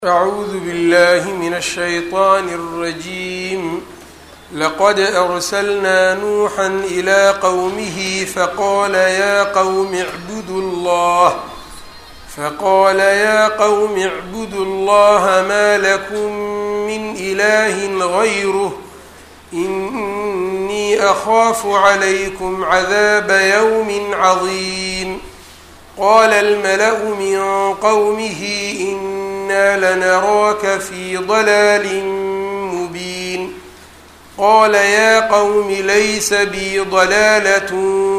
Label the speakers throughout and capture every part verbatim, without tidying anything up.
Speaker 1: أعوذ بالله من الشيطان الرجيم. لقد أرسلنا نوحا إلى قومه فقال يا قوم اعبدوا الله فقال يا قوم اعبدوا الله ما لكم من إله غيره إني أخاف عليكم عذاب يوم عظيم. قال الملأ من قومه إنا لنراك في ضلال مبين. قال يا قوم ليس بي ضلالة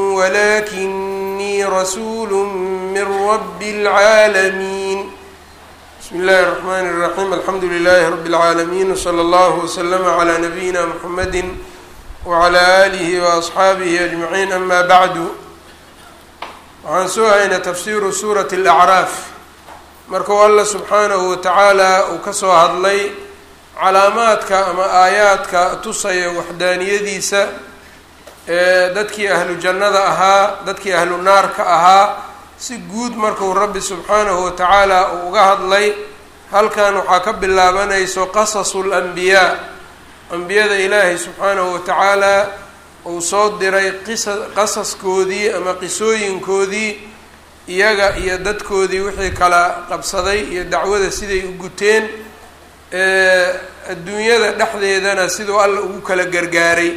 Speaker 1: ولكني رسول من رب العالمين. بسم الله الرحمن الرحيم. الحمد لله رب العالمين وصلى الله وسلم على نبينا محمد وعلى آله وأصحaabihi أجمعين. أما بعد، waxaan soo haynaa tafsiiru suurati alacraaf. markuu alla subxaanahu watacaala uu ka soo hadlay calaamaadka ama aayaadka tusaya waxdaaniyadiisa ee dadkii ahlu jannada ahaa, dadkii ahlu naarka ahaa, si guud markuu rabbi subxaanahu watacaala uu uga hadlay. halkan waxaa ka bilaabanayso qasasu lanbiyaa, ambiyada ilaahay subxaanahu watacaala uu soo diray qisa qasaskoodii ama qisooyinkoodii, iyaga iyo dadkoodii wixii kala qabsaday iyo dacwada siday u guteen, adduunyada dhexdeedana siduu alla ugu kala gargaaray.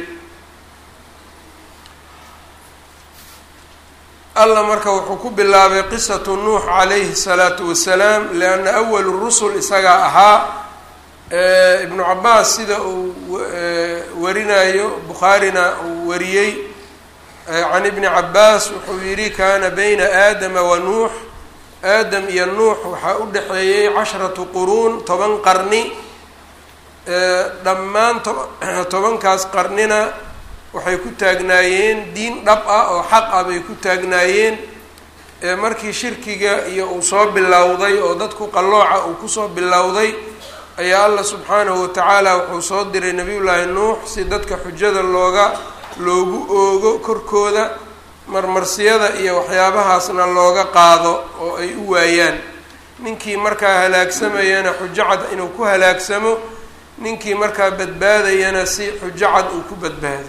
Speaker 1: alla marka wuxuu ku bilaabay qisatu nuux calayhi salaatu wasalaam, lianna awalu rusul isagaa ahaa. ibnu cabaas sida uu warinayo, bukhaarina uu wariyey can ibni cabaas, wuxuu yihi kaana bayna aadama wa nuux, aadam iyo nuux waxaa u dhexeeyey casharatu quruun, toban qarni. dhammaan tobankaas qarnina waxay ku taagnaayeen diin dhab ah oo xaq ah bay ku taagnaayeen. markii shirkiga iyo uu soo bilowday oo dadku qallooca uu kusoo bilowday, ayaa alla subxaanahu watacaala wuxuu soo diray nebiyullaahi nuux si dadka xujada looga loogu oogo korkooda, marmarsiyada iyo waxyaabahaasna looga qaado oo ay u waayaan. ninkii markaa halaagsamayana xujo cad inuu ku halaagsamo, ninkii markaa badbaadayana si xujo cad uu ku badbaado.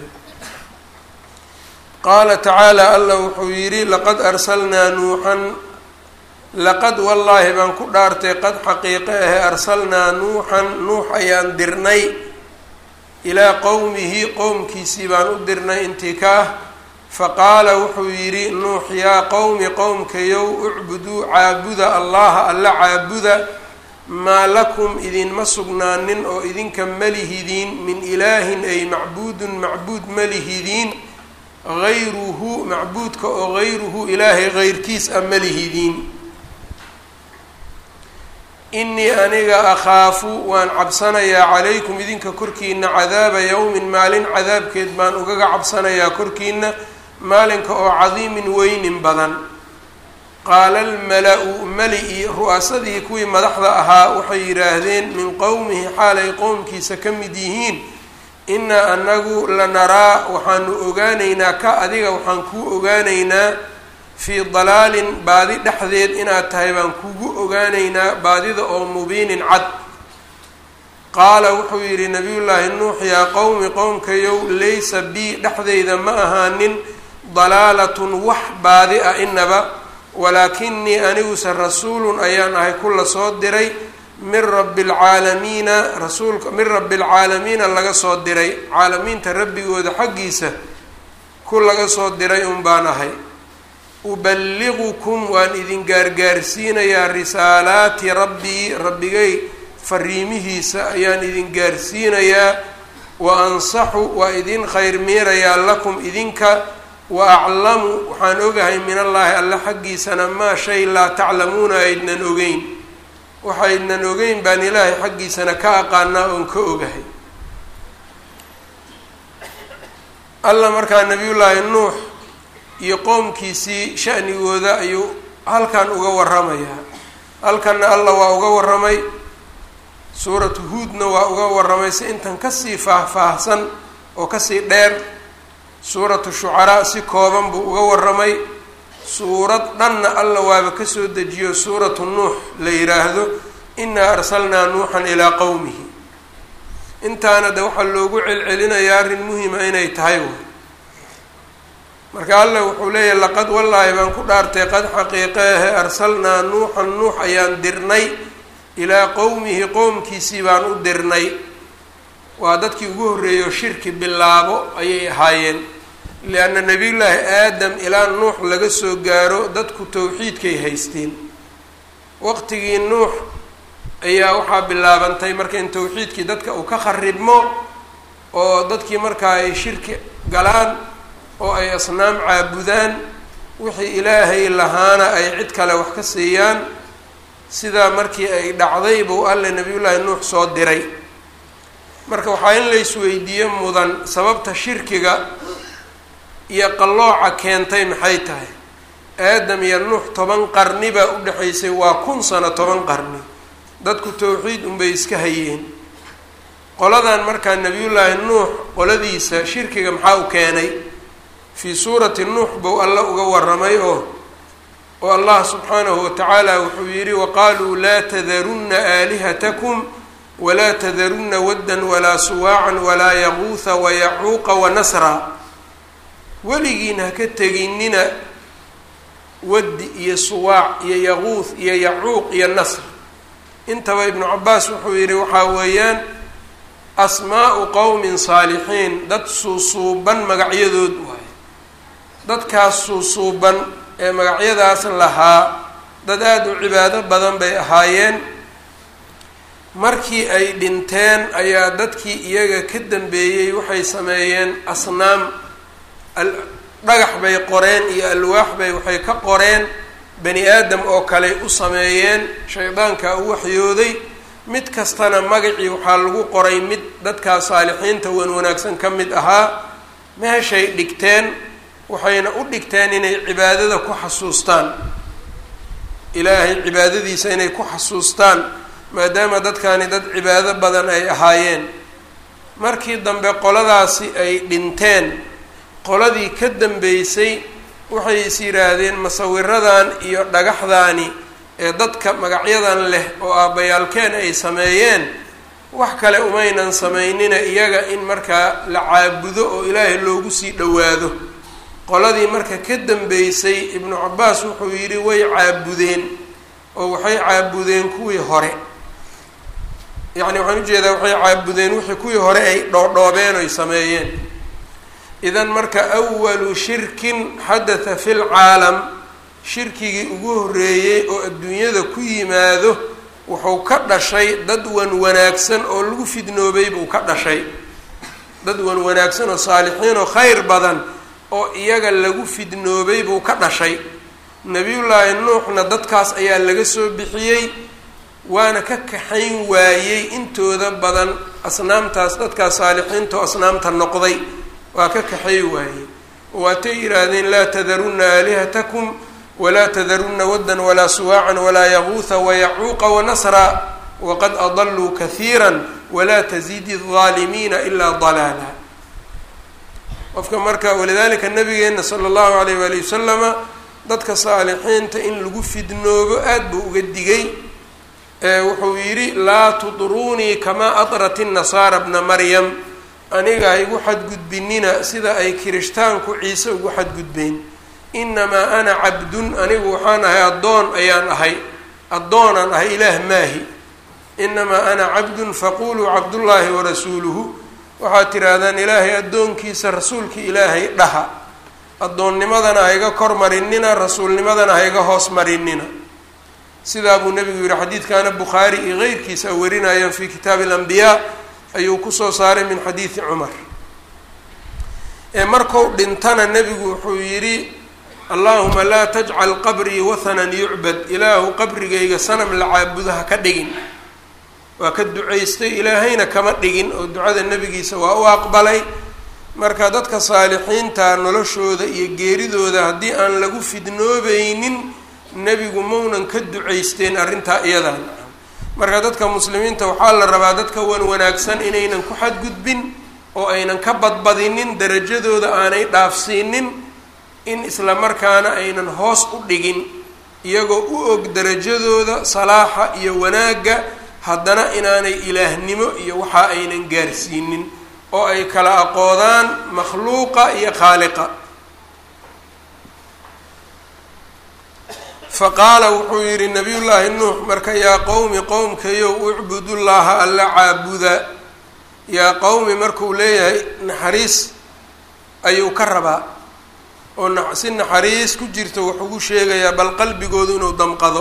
Speaker 1: qaala tacaala, alla wuxuu yidhi laqad arsalnaa nuuxan, laqad wallaahi baan ku dhaartay qad xaqiiqe ahe arsalnaa nuuxan, nuux ayaan dirnay, ilaa qowmihi qowmkiisii baan u dirnay intii ka ah. faqaala wuxuu yidhi nuux yaa qowmi qowmkayow ucbuduu caabuda allaha alla caabuda, maa lakum idinma sugnaanin oo idinka malihidiin min ilaahin ay macbuudun macbuud malihidiin, gayruhu macbuudka oo gayruhu ilaahay gayrkiis a malihidiin. inii aniga akhaafu waan cabsanayaa calaykum idinka korkiina cadaaba yowmin maalin cadaabkeed baan ugaga cabsanayaa korkiina, maalinka oo cadiimin weynin badan. qaala almala-u mali-i, ru'asadii kuwii madaxda ahaa waxay yidhaahdeen min qowmihi xaalay qowmkiisa ka mid yihiin, innaa anagu lanaraa waxaanu ogaanaynaa ka adiga waxaan kuu ogaanaynaa fii dalaalin baadi dhexdeed inaad tahay baan kugu ogaanaynaa, baadida oo mubiinin cad. qaala wuxuu yidhi nabiyullaahi nuux yaa qowmi qowmkayow laysa bii dhexdayda ma ahaanin dalaalatun wax baadi ah inaba, walaakinii aniguse rasuulun ayaan ahay ku la soo diray min rabbi alcaalamiina, rasuulka min rabbi alcaalamiina laga soo diray, caalamiinta rabbigooda xaggiisa ku laga soo diray un baan ahay. uballigukum waan idin gaargaarsiinayaa risaalaati rabbii, rabbigay fariimihiisa ayaan idin gaarsiinayaa. wa ansaxu waa idin khayr miirayaa lakum idinka, wa aclamu waxaan ogahay min allaahi alla xaggiisana maa shay laa taclamuuna aydnan ogeyn, waxaydnan ogeyn baan ilaahay xaggiisana ka aqaanaa oon ka ogahay. alla markaa nabiyullaahi nuux iyo qowmkiisii sha'nigooda ayuu halkan uga waramayaa. halkanna alla waa uga waramay, suuratu huudna waa uga waramay si intan kasii faahfaahsan oo kasii dheer. suuratu shucaraa si kooban buu uga waramay. suurad dhanna alla waaba kasoo dejiyo suuratu nuux la yidhaahdo, inaa arsalnaa nuuxan ilaa qowmihi. intaana de waxaa loogu celcelinayaa arrin muhima inay tahay way. marka alla wuxuu leeyahay laqad wallaahi baan ku dhaartay qad xaqiiqeehe arsalnaa nuuxan nuux ayaan dirnay ilaa qowmihi qowmkiisii baan u dirnay. waa dadkii ugu horreeyo shirki bilaabo ayay ahaayeen, lianna nebiyullaahi aadam ilaa nuux laga soo gaaro dadku towxiidkay haysteen. waqtigii nuux ayaa waxaa bilaabantay marka in towxiidkii dadka uu ka kharibmo oo dadkii markaa ay shirki galaan oo ay asnaam caabudaan, wixii ilaahay lahaana ay cid kale wax ka siiyaan. sidaa markii ay dhacday buu alle nebiyullaahi nuux soo diray. marka waxaa in la isweydiiyo mudan sababta shirkiga iyo qallooca keentay maxay tahay. aadam iyo nuux toban qarni baa u dhexaysay, waa kun sano toban qarni. dadku towxiid unbay iska hayeen. qoladan markaa nebiyullaahi nuux qoladiisa shirkiga maxaa u keenay fii suurati nuux buu alla uga waramay oo oo allah subxaanahu watacaala wuxuu yidhi waqaaluu laa tadarunna aalihatakum walaa tadarunna waddan walaa suwaacan walaa yaquuha wayacuuqa wanasra. weligiin ha ka teginina waddi iyo suwaac iyo yaquuth iyo yacuuq iyo nasr. intaba ibnu cabaas wuxuu yidhi waxaa weeyaan asmaa'u qowmin saalixiin, dad suusuuban magacyadood waaye. dadkaas suusuuban ee magacyadaas lahaa dad aada u cibaado badan bay ahaayeen. markii ay dhinteen ayaa dadkii iyaga ka dambeeyey waxay sameeyeen asnaam, dhagax bay qoreen iyo alwaax bay waxay ka qoreen bani aadam oo kale u sameeyeen. shaydaanka u waxyooday, mid kastana magacii waxaa lagu qoray mid dadkaa saalixiinta wan wanaagsan ka mid ahaa. meeshay dhigteen waxayna u dhigteen inay cibaadada ku xasuustaan, ilaahay cibaadadiisa inay ku xasuustaan, maadaama dadkani dad cibaado badan ay ahaayeen. markii dambe qoladaasi ay dhinteen, qoladii ka dambeysay waxay is yidhaahdeen masawiradan iyo dhagaxdaani ee dadka magacyadan leh oo aabbayaalkeen ay sameeyeen wax kale umaynan samaynina iyaga in markaa la caabudo oo ilaahay loogu sii dhowaado. qoladii marka ka dambeysay ibnu cabaas wuxuu yidhi way caabudeen oo waxay caabudeen kuwii hore. yacni waxaan ujeedaa waxay caabudeen wixii kuwii hore ay dhoodhoobeen oy sameeyeen. idan marka awalu shirkin xadatha fi lcaalam, shirkigii ugu horreeyey oo adduunyada ku yimaado wuxuu ka dhashay dad wan wanaagsan oo lagu fidnoobay buu ka dhashay. dad wan wanaagsan oo saalixiin oo khayr badan oo iyaga lagu fidnoobay buu ka dhashay. nebiyullaahi nuuxna dadkaas ayaa laga soo bixiyey, waana ka kaxayn waayey intooda badan asnaamtaas dadkaas saalixiinta oo asnaamta noqday waa ka kaxay waayey. waatay yidhaahdeen laa tadarunna aalihatakum walaa tadarunna waddan walaa suwaacan walaa yaquuha wayacuuqa wanasra waqad adaluu kahiira walaa tasidi الظaalimiina ilaa dalaala. qofka marka walidaalika nabigeena sala allahu alayh waali wasalama dadka saalixiinta in lagu fidnoobo aada buu uga digay. wuxuu yidhi laa tudruunii kamaa adrat الnasaara bna maryam, aniga ha igu xadgudbinina sida ay kirishtaanku ciise ugu xadgudbeen. inamaa ana cabdun, anigu waxaan ahay addoon ayaan ahay, addoonaan ahay ilaah maahi. inamaa ana cabdun faquluu cabdullaahi warasuuluhu, waxaad tihaahdaan ilaahay addoonkiisa rasuulki ilaahay dhaha. addoonnimadana ha iga kor marinina, rasuulnimadana ha iga hoos marinina. sidaa buu nebigu yihi. xadiidkaana bukhaari iyo keyrkiisa warinayaan fii kitaabi alambiyaa ayuu kusoo saaray min xadiidi cumar. ee marku dhintana nebigu wuxuu yidhi allaahuma laa tajcal qabrii wathanan yucbad, ilaahu qabrigayga sanam la caabudo ha ka dhigin. waa ka ducaystay, ilaahayna kama dhigin oo ducada nebigiisa waa u aqbalay. marka dadka saalixiinta noloshooda iyo geeridooda haddii aan lagu fidnoobaynin nebigu maunan ka ducaysteen arrintaa iyadan. marka dadka muslimiinta waxaa la rabaa dadka wan wanaagsan inaynan ku xadgudbin oo aynan ka badbadinin, darajadooda aanay dhaafsiinin, in isla markaana aynan hoos u dhigin iyagoo u og darajadooda salaaxa iyo wanaagga haddana inaanay ilaahnimo iyo waxa aynan gaarsiinin oo ay kala aqoodaan makhluuqa iyo khaaliqa. faqaala wuxuu yidhi nabiyullaahi nuux marka yaa qowmi qowmkayow ucbudullaaha alla caabuda. yaa qowmi markuu leeyahay naxariis ayuu ka rabaa oo si naxariis ku jirto wax ugu sheegayaa bal qalbigoodu inuu damqado.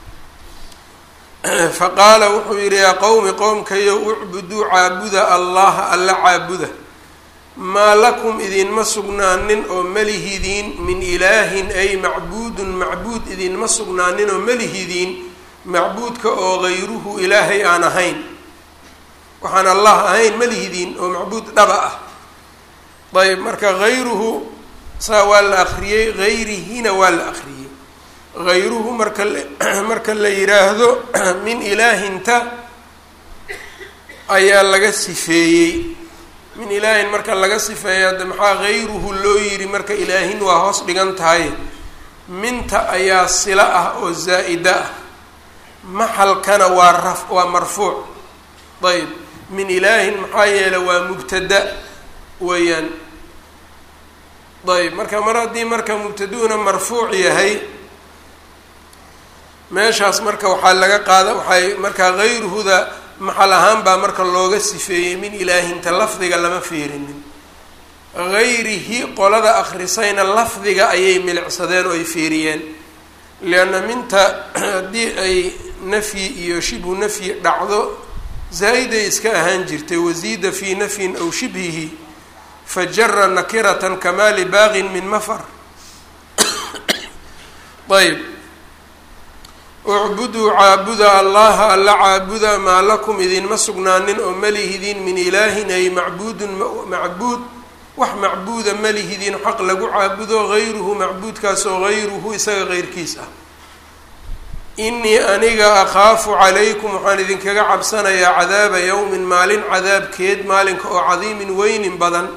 Speaker 1: faqaala wuxuu yidhi yaa qowmi qowmkayow ucbuduu caabuda allaha alla caabuda. maa lakum idinma sugnaanin oo malihidiin min ilaahin ay macbuudun macbuud idinma sugnaanin oo malihidiin macbuudka oo gayruhu ilaahay aan ahayn waxaan allah ahayn malihidiin oo macbuud dhaba ah. ayb marka gayruhu saa waa la akriyey gayrihina waa la akriyey. gayruhu marka marka la yidhaahdo min ilaahinta ayaa laga sifeeyey. min ilaahin marka laga sifeeya de maxaa gayruhu loo yidhi marka ilaahin waa hoos dhigan tahay. minta ayaa sila ah oo zaa'ida ah maxalkana waa raf waa marfuuc. ayb min ilaahin maxaa yeele waa mubtada weeyaan. ayb marka mar haddii marka mubtaduuna marfuuc yahay meeshaas marka waxaa laga qaada waxay markaa gayruhuda maxal ahaan baa marka looga sifeeyey min ilaahinta lafdiga lama fiirinin. gayrihi qolada akhrisayna lafdiga ayay milicsadeen oo ay fiiriyeen lianna minta haddii ay nafyi iyo shibhu nafyi dhacdo zaa-iday iska ahaan jirtay wasiida fii nafyin aw shibhihi fajara nakiratan kamaali baaqin min mafar. ayb ucbuduu caabuda allaha alla caabuda maa lakum idinma sugnaanin oo malihidiin min ilaahin ay macbuudun macbuud wax macbuuda malihidiin xaq lagu caabudo gayruhu macbuudkaas oo gayruhu isaga geyrkiis ah. inii aniga akhaafu calaykum waxaan idinkaga cabsanayaa cadaaba yowmin maalin cadaabkeed maalinka oo cadiimin weynin badan.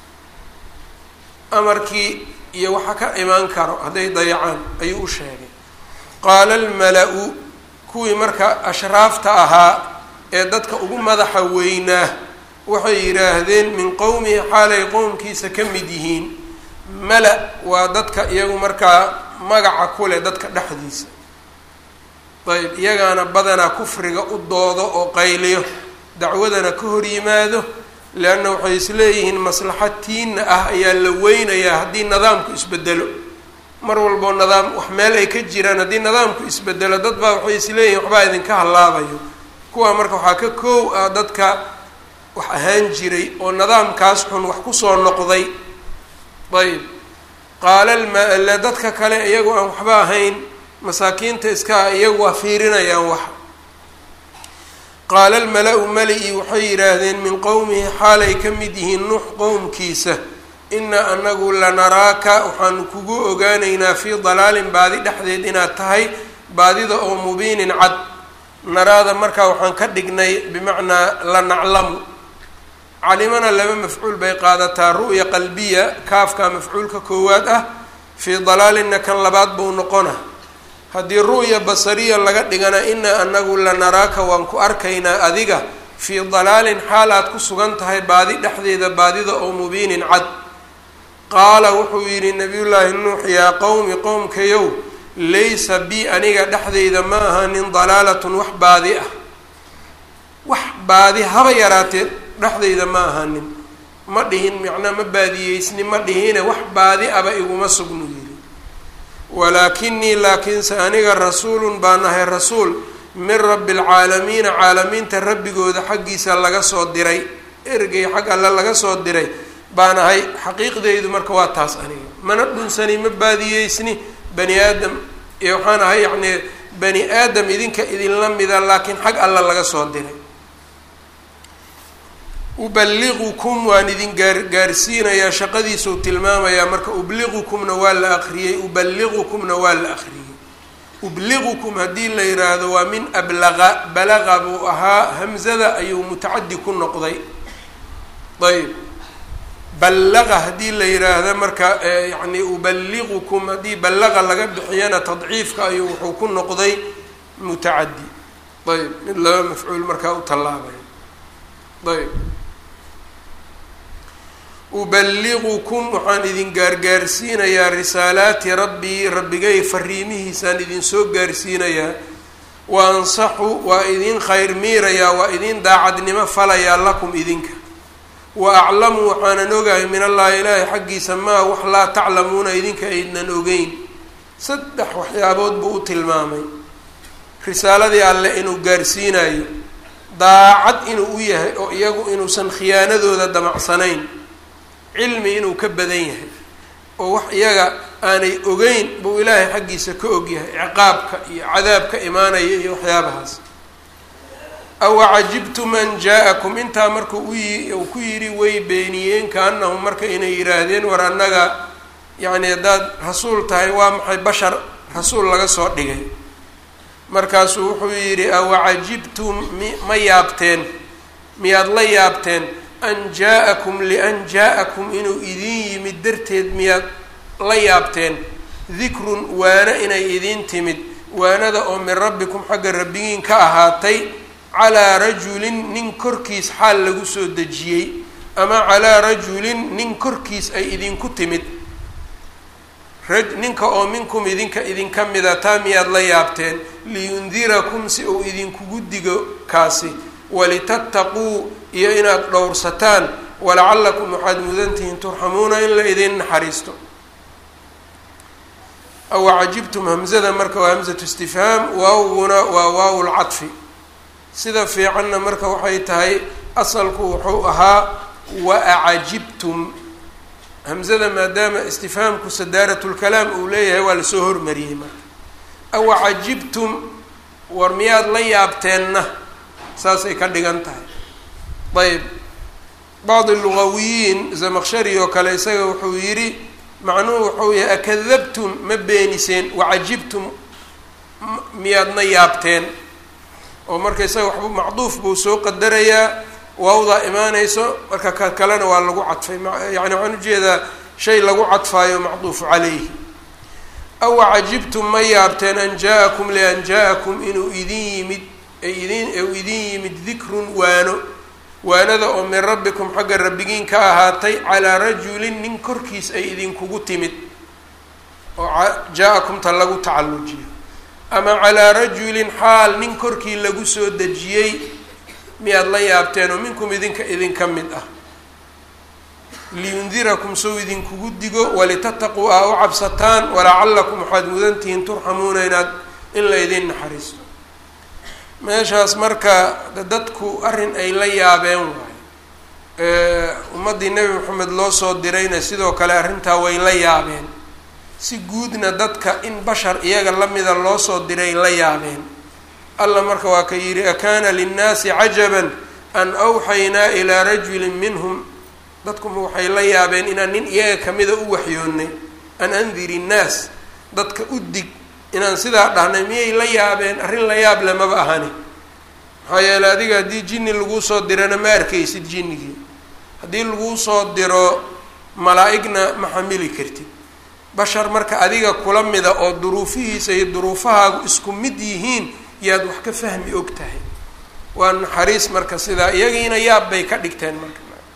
Speaker 1: amarkii iyo waxa ka imaan karo hadday dayacaan ayuu u sheegay. qaala almala-u kuwii marka ashraafta ahaa ee dadka ugu madaxa weynaa waxay yidhaahdeen min qowmihi xaalay qowmkiisa ka mid yihiin. mala waa dadka iyagu markaa magaca ku leh dadka dhexdiisa. ayb iyagaana badanaa kufriga u doodo oo qayliyo dacwadana ka hor yimaado leanna waxay isleeyihiin maslaxadtiina ah ayaa la weynayaa haddii nidaamku isbedelo. mar walboo nidaam wax meel ay ka jiraan haddii nidaamku isbedelo dad baa waxay isleeyihin waxbaa idinka hallaabayo. kuwaa marka waxaa ka koow ah dadka wax ahaan jiray oo nidaamkaas xun wax kusoo noqday. ayb qaala lma dadka kale iyagoo aan waxba ahayn masaakiinta iskaa iyagu waa fiirinayaan wax. qaala almala-u mali-i waxay yidhaahdeen min qowmihi xaalay ka mid yihiin nuux qowmkiisa inaa anagu lanaraaka waxaanu kugu ogaanaynaa fii dalaalin baadi dhexdeed inaad tahay baadida oo mubiinin cad. naraada markaa waxaan ka dhignay bimacnaa la naclamu. calimana laba mafcuul bay qaadataa ru'ya qalbiya kaafkaa mafcuulka koowaad ah fii dalaalinna kan labaad buu noqona. haddii ru'ya basariya laga dhigana inaa anagu lanaraaka waan ku arkaynaa adiga fii dalaalin xaal aad ku sugan tahay baadi dhexdeeda baadida oo mubiinin cad. qaala wuxuu yidhi nabiyullaahi nuux yaa qowmi qowmkayow laysa bi aniga dhexdeyda ma ahanin dalaalatun wax baadi ah wax baadi haba yaraatee dhexdeyda ma ahanin. ma dhihin macnaa ma baadiyeysni ma dhihine wax baadi aba iguma sugnu yidhi. walaakinii laakiinse aniga rasuulun baan ahay rasuul min rabbi alcaalamiina caalamiinta rabbigooda xaggiisa laga soo diray. ergey xag alle laga soo diray baan ahay. xaqiiqdeydu marka waa taas aniga mana dhunsani ma baadiyeysni bani aadam iyo waxaan ahay yacnii bani aadam idinka idinla mida laakiin xag alla laga soo diray. uballiqukum waan idin gaar gaarsiinayaa shaqadiisuu tilmaamayaa marka ubliqukumna waa la akriyey uballiqukumna waa la akriyey. ubliqukum haddii la yiraahdo waa min ablaqa balaqa buu ahaa hamzada ayuu mutacadi ku noqday. ayb ballaqa haddii la yiraahdo marka yani uballigukum haddii ballaqa laga bixiyana tadciifka ayuu wuxuu ku noqday mutacadi. ayb mid laba mafcuul markaa u tallaabay. ayb uballigukum waxaan idin gaargaarsiinayaa risaalaati rabbii rabbigay fariimihiisaan idin soo gaarsiinayaa wa ansaxu waa idin khayr miirayaa waa idin daacadnimo falayaa lakum idinka wa aclamu waxaanan ogahay min allahi ilaahi xaggiisa maa wax laa taclamuuna idinka aydnan ogeyn. saddex waxyaabood buu u tilmaamay risaaladii alle inuu gaarsiinayo, daacad inuu u yahay oo iyagu inuusan khiyaanadooda damacsanayn, cilmi inuu ka badan yahay oo wax iyaga aanay ogeyn buu ilaahay xaggiisa ka ogyahay, ciqaabka iyo cadaabka imaanaya iyo waxyaabahaas. aw cajibtum an jaa-akum intaa markuu uu ku yidhi way beeniyeen kaanahum marka inay yidhaahdeen war annaga yacni haddaad rasuul tahay waa maxay bashar rasuul laga soo dhigay. markaasuu wuxuu yidhi aw cajibtum ma yaabteen miyaad la yaabteen an jaa-akum lian jaa-akum inuu idin yimid darteed miyaad la yaabteen dikrun waana inay idin timid waanada oo min rabbikum xagga rabbigiin ka ahaatay calaa rajulin nin korkiis xaal lagu soo dejiyey ama calaa rajulin nin korkiis ay idinku timid ninka oo minkum idinka idinka mida taa miyaad la yaabteen liyundirakum si uu idinkugu digo kaasi walitattaquu iyo inaad dhowrsataan walacallakum waxaad mudantihiin turxamuuna in la idin naxariisto. aw cajibtum hamzada marka waa hamzatu istifhaam, waawguna waa waaw lcadfi. sida fiicanna marka waxay tahay asalku wuxuu ahaa wa acajibtum. hamzada maadaama istifhaamku sadaarat lkalaam uu leeyahay waa lasoo hormariyey marka. aw cajibtum war miyaad la yaabteenna saasay ka dhigan tahay. ayb bacdi lugawiyiin zamaqshari oo kale isaga wuxuu yidhi macnuhu wuxuu yahay akadabtum ma beeniseen wacajibtum miyaadna yaabteen oo marka isaga waxbu macduuf buu soo qadarayaa waawdaa imaanayso marka ka kalena waa lagu cadfay yani waxaan ujeedaa shay lagu cadfaayo macduufu calayhi. aw cajibtum ma yaabteen an jaa-akum lian jaa-akum inuu idin yimid idin u idin yimid dikrun waano waanada oo min rabbikum xagga rabbigiin ka ahaatay calaa rajulin nin korkiis ay idinkugu timid oo jaa-akumta lagu tacallujiyo ama calaa rajulin xaal nin korkii lagu soo dejiyey miyaad la yaabteen oo minkum idinka idinka mid ah liyundirakum sow idinkugu digo walitattaquu aa u cabsataan walacallakum waxaad mudantihiin turxamuuna inaad in la idin naxariisto. meeshaas marka dadku arrin ay la yaabeen waayo ummaddii nebi moxamed loo soo dirayna sidoo kale arrintaa way la yaabeen. si guudna dadka in bashar iyaga lamida loo soo diray la yaabeen. alla marka waa ka yidhi akaana linnaasi cajaban an awxaynaa ilaa rajulin minhum dadkuma waxay la yaabeen inaan nin iyaga kamida u waxyoonnay an andiri innaas dadka u dig inaan sidaa dhahnay miyay la yaabeen arrin la yaab le maba ahani. maxaa yeeley adiga haddii jinni laguu soo dirana ma arkaysid jinnigii, haddii laguu soo diro malaa-igna ma xamili kartid. bashar marka adiga kula mida oo duruufihiisa iyo duruufahaagu isku mid yihiin yaad wax ka fahmi og tahay. waa naxariis marka sidaa iyagiina yaab bay ka dhigteen marka.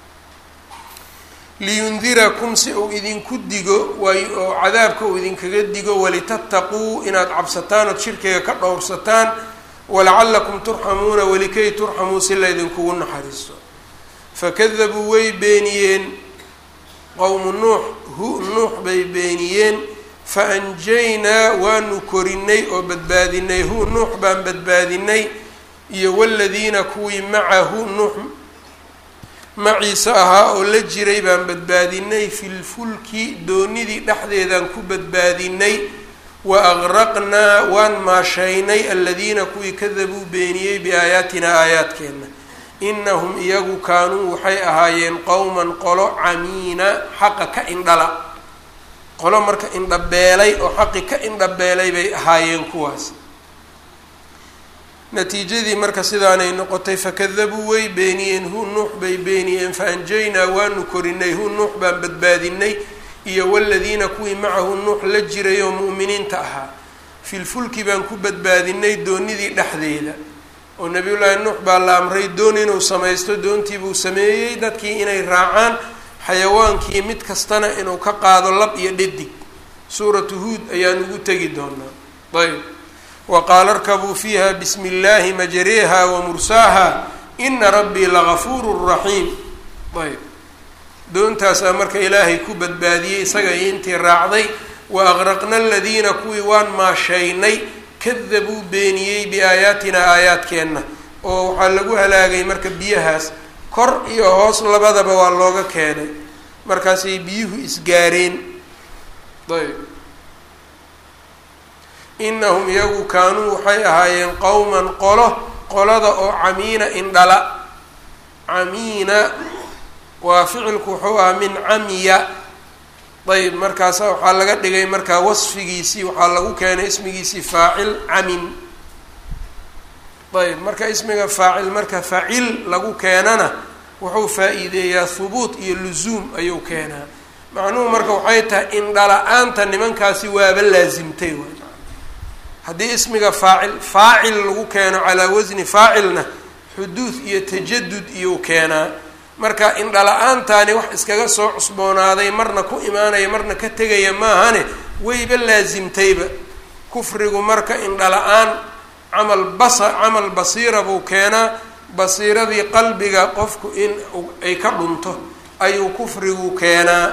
Speaker 1: liyundirakum si uu idinku digo way oo cadaabka uu idinkaga digo walitattaquu inaad cabsataan ood shirkiga ka dhowrsataan walacallakum turxamuuna walikay turxamuu si la idinkugu naxariisto. fakadabuu way beeniyeen qowmu nuux hu nuux bay beeniyeen faanjaynaa waanu korinay oo badbaadinay hu nuux baan badbaadinay iyo waladiina kuwii macahu nuux maciise ahaa oo la jiray baan badbaadinay fi lfulki doonidii dhexdeedaan ku badbaadinay wa agraqnaa waan maashaynay aladiina kuwii kadabuu beeniyey biaayaatina aayaadkeenna inahum iyagu kaanuu waxay ahaayeen qowman qolo camiina xaqa ka indhala qolo marka indhabeelay oo xaqi ka indhabeelay bay ahaayeen kuwaas. natiijadii marka sidaanay noqotay fakadabuu way beeniyeen hu nuux bay beeniyeen faanjaynaa waanu korinay hu nuux baan badbaadinay iyo waladiina kuwii macahu nuux la jiray oo mu'miniinta ahaa filfulki baan ku badbaadinay doonidii dhexdeeda oo nabiyullaahi nuux baa la amray doon inuu samaysto doontii buu sameeyey dadkii inay raacaan xayawaankii mid kastana inuu ka qaado lab iyo dhadig suuratu huud ayaan ugu tegi doonaa ayb waqaala arkabuu fiiha bismi illaahi majreeha wa mursaaha ina rabbii lagafuurun raxiim ayb doontaasaa marka ilaahay ku badbaadiyey isaga iyo intii raacday wa aqraqna aladiina kuwii waan maashaynay kadabuu beeniyey biaayaatina aayaadkeenna oo waxaa lagu halaagay marka biyahaas kor iyo hoos labadaba waa looga keenay markaasay biyuhu isgaareen ayb inahum iyagu kaanuu waxay ahaayeen qowman qolo qolada oo camiina indhala camiina waa ficilku wuxuu ahaa min camiya ayb markaasa waxaa laga dhigay markaa wasfigiisii waxaa lagu keenay ismigiisii faacil camin ayb marka ismiga faacil marka facil lagu keenana wuxuu faa-iideeyaa hubuut iyo lusuum ayuu keenaa macnuhu marka waxay tahay indhala-aanta nimankaasi waaba laasimtay waay haddii ismiga faacil faacil lagu keeno calaa wasni faacilna xuduud iyo tajadud iyuu keenaa marka indhala-aantaani wax iskaga soo cusboonaaday marna ku imaanaya marna ka tegaya maahane wayba laasimtayba kufrigu marka indhala-aan camal basa camal basiira buu keenaa basiiradii qalbiga qofku in ay ka dhunto ayuu kufrigu keenaa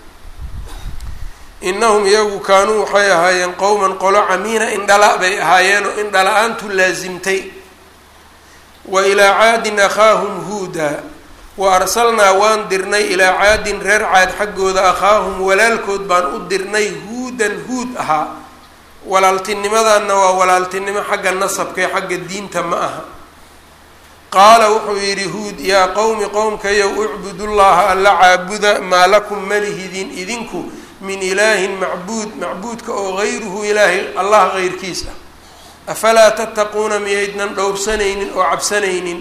Speaker 1: inahum iyagu kaanuu waxay ahaayeen qowman qolo camiina indhala bay ahaayeen oo indhala-aantu laasimtay wa ilaa caadin akhaahum huuda wa arsalnaa waan dirnay ilaa caadin reer caad xaggooda akhaahum walaalkood baan u dirnay huudan huud ahaa walaaltinimadanna waa walaaltinimo xagga nasabkae xagga diinta ma aha qaala wuxuu yidhi huud yaa qowmi qowmkayow ucbudullaha alla caabuda maa lakum malihidin idinku min ilaahin macbuud macbuudka oo gayruhu ilaahay allah geyrkiis ah afalaa tattaquuna miyaydnan dhowrsanaynin oo cabsanaynin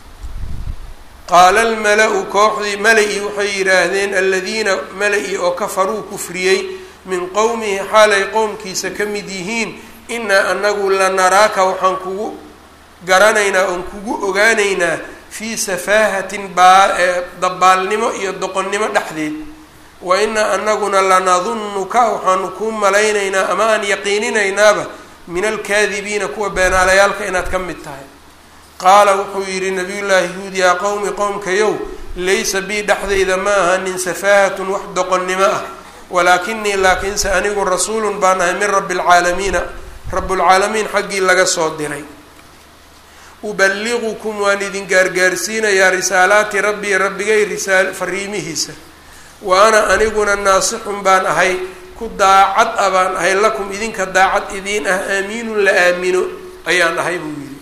Speaker 1: qaala almala-u kooxdii mala-i waxay yidhaahdeen aladiina mala-i oo kafaruu kufriyey min qowmihi xaalay qowmkiisa ka mid yihiin inaa anagu lanaraaka waxaan kugu garanaynaa oon kugu ogaanaynaa fii safaahatin baa dabaalnimo iyo doqonnimo dhexdeed wa inaa anaguna lanadunnuka waxaanu kuu malaynaynaa ama aan yaqiininaynaaba min alkaadibiina kuwa beenaalayaalka inaad ka mid tahay qaala wuxuu yidhi nabiyullaahi huud yaa qowmi qowmkayow laysa bii dhexdayda ma ahanin safaahatun wax doqonnimo ah walaakinii laakiinse anigu rasuulun baan ahay min rabbi alcaalamiina rabbulcaalamiin xaggii laga soo diray uballigukum waan idin gaargaarsiinayaa risaalaati rabbii rabbigay risaal fariimihiisa wa ana aniguna naasixun baan ahay ku daacad a baan ahay lakum idinka daacad idiin ah aamiinun la aamino ayaan ahay buu yidhi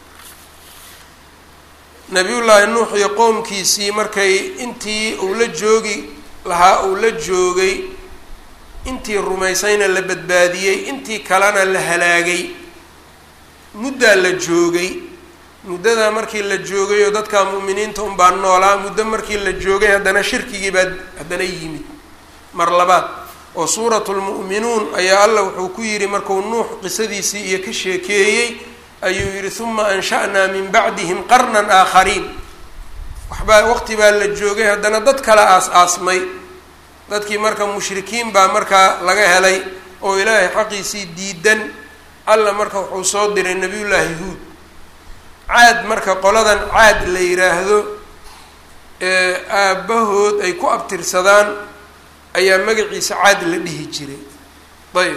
Speaker 1: nabiyullaahi nuux iyo qowmkiisii markay intii uu la joogi lahaa uu la joogay intii rumaysayna la badbaadiyey intii kalena la halaagay muddaa la joogay muddadaa markii la joogay oo dadka mu'miniinta un baa noolaa muddo markii la joogay haddana shirkigii baa haddana yimid mar labaad oo suuratulmu'minuun ayaa allah wuxuu ku yidhi markuu nuux qisadiisii iyo ka sheekeeyey ayuu yidhi huma ansha'naa min bacdihim qarnan aakhariin waxbaa waqti baa la joogay haddana dad kale aas-aasmay dadkii marka mushrikiin baa markaa laga helay oo ilaahay xaqiisii diidan alla marka wuxuu soo diray nabiyullaahi huud caad marka qoladan caad la yidhaahdo ee aabbahood ay ku abtirsadaan ayaa magaciisa caad la dhihi jiray ayb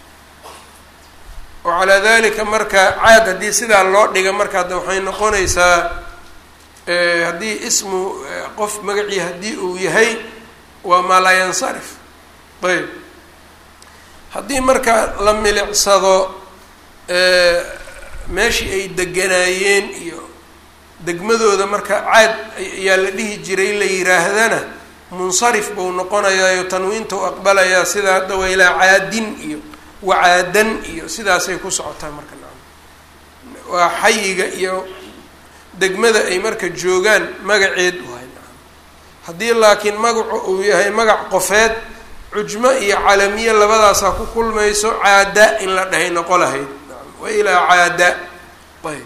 Speaker 1: oo calaa dalika marka caad haddii sidaa loo dhiga marka hadda waxay noqonaysaa haddii ismu qof magacii haddii uu yahay waa maa laa yansarif ayb haddii marka la milicsado meeshii ay deganaayeen iyo degmadooda marka caad ayaa la dhihi jiray la yiraahdana munsarif buu noqonayaayo tanwiinta u aqbalayaa sida hadda waylaa caadin iyo wacaadan iyo sidaasay ku socotaa marka waa xayiga iyo degmada ay marka joogaan magaceed waay. haddii laakiin magacu uu yahay magac qofeed, cujmo iyo calamiye labadaasaa ku kulmayso, caada in la dhahay noqo lahayd. wa ilaa caada ayb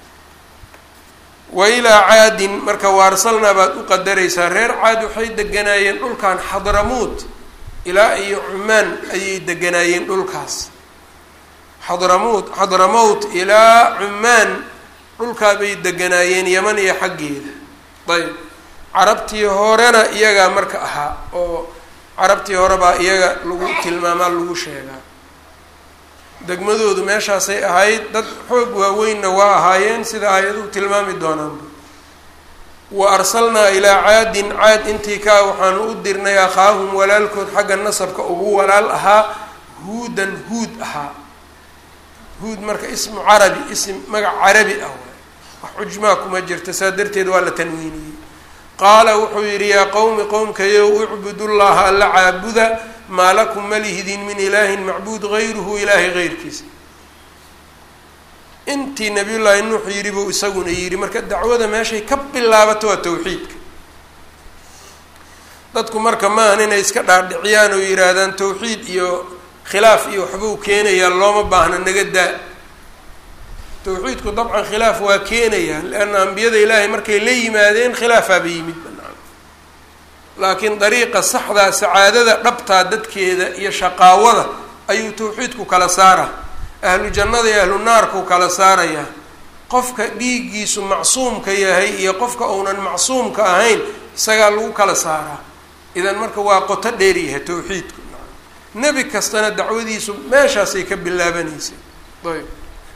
Speaker 1: wa ilaa caadin marka waarsalnaa baad u qadaraysaa. reer caad waxay deganaayeen dhulkan xadramuut ilaa iyo cumaan ayay deganaayeen dhulkaas. xadramuut xadramowt ilaa cumaan dhulkaa bay deganaayeen, yaman iyo xaggeeda. ayb carabtii horena iyagaa marka ahaa, oo carabtii hore baa iyaga lagu tilmaamaa lagu sheegaa. degmadoodu meeshaasay ahayd, dad xoog waaweynna waa ahaayeen sida aayaduhu tilmaami doonaanba. wa arsalnaa ilaa caadin, caad intii kaa waxaanu u dirnay akhaahum walaalkood xagga nasabka ugu walaal ahaa, huudan huud ahaa. huud marka ismu carabi, ism magac carabi ah waay, wax cujmaa kuma jirta, saa darteed waa la tanwiiniyey. qaala wuxuu yidhi yaa qowmi qowmkayow ucbudu llaha alla caabuda, maa lakum ma lihidin min ilaahin macbuud gayruhu ilaahay geyrkiisa. intii nabiyullaahi nuux yidhi buu isaguna yidhi. marka dacwada meeshay ka bilaabato waa tawxiidka. dadku marka maahan inay iska dhaadhiciyaan oo yidhaahdaan tawxiid iyo khilaaf iyo waxbuu keenayaa, looma baahna naga daa. tawxiidku dabcan khilaaf waa keenayaa, leanna ambiyada ilaahay markay la yimaadeen khilaafaaba yimid banaan. laakiin dariiqa saxdaa, sacaadada dhabtaa dadkeeda iyo shaqaawada ayuu tawxiidku kala saaraa. ahlu jannada iyo ahlu naarkuu kala saarayaa. qofka dhiiggiisu macsuumka yahay iyo qofka uunan macsuumka ahayn isagaa lagu kala saaraa. idan marka waa qoto dheeryahay tawxiidku. nebi kastana dacwadiisu meeshaasay ka bilaabanaysay. ayb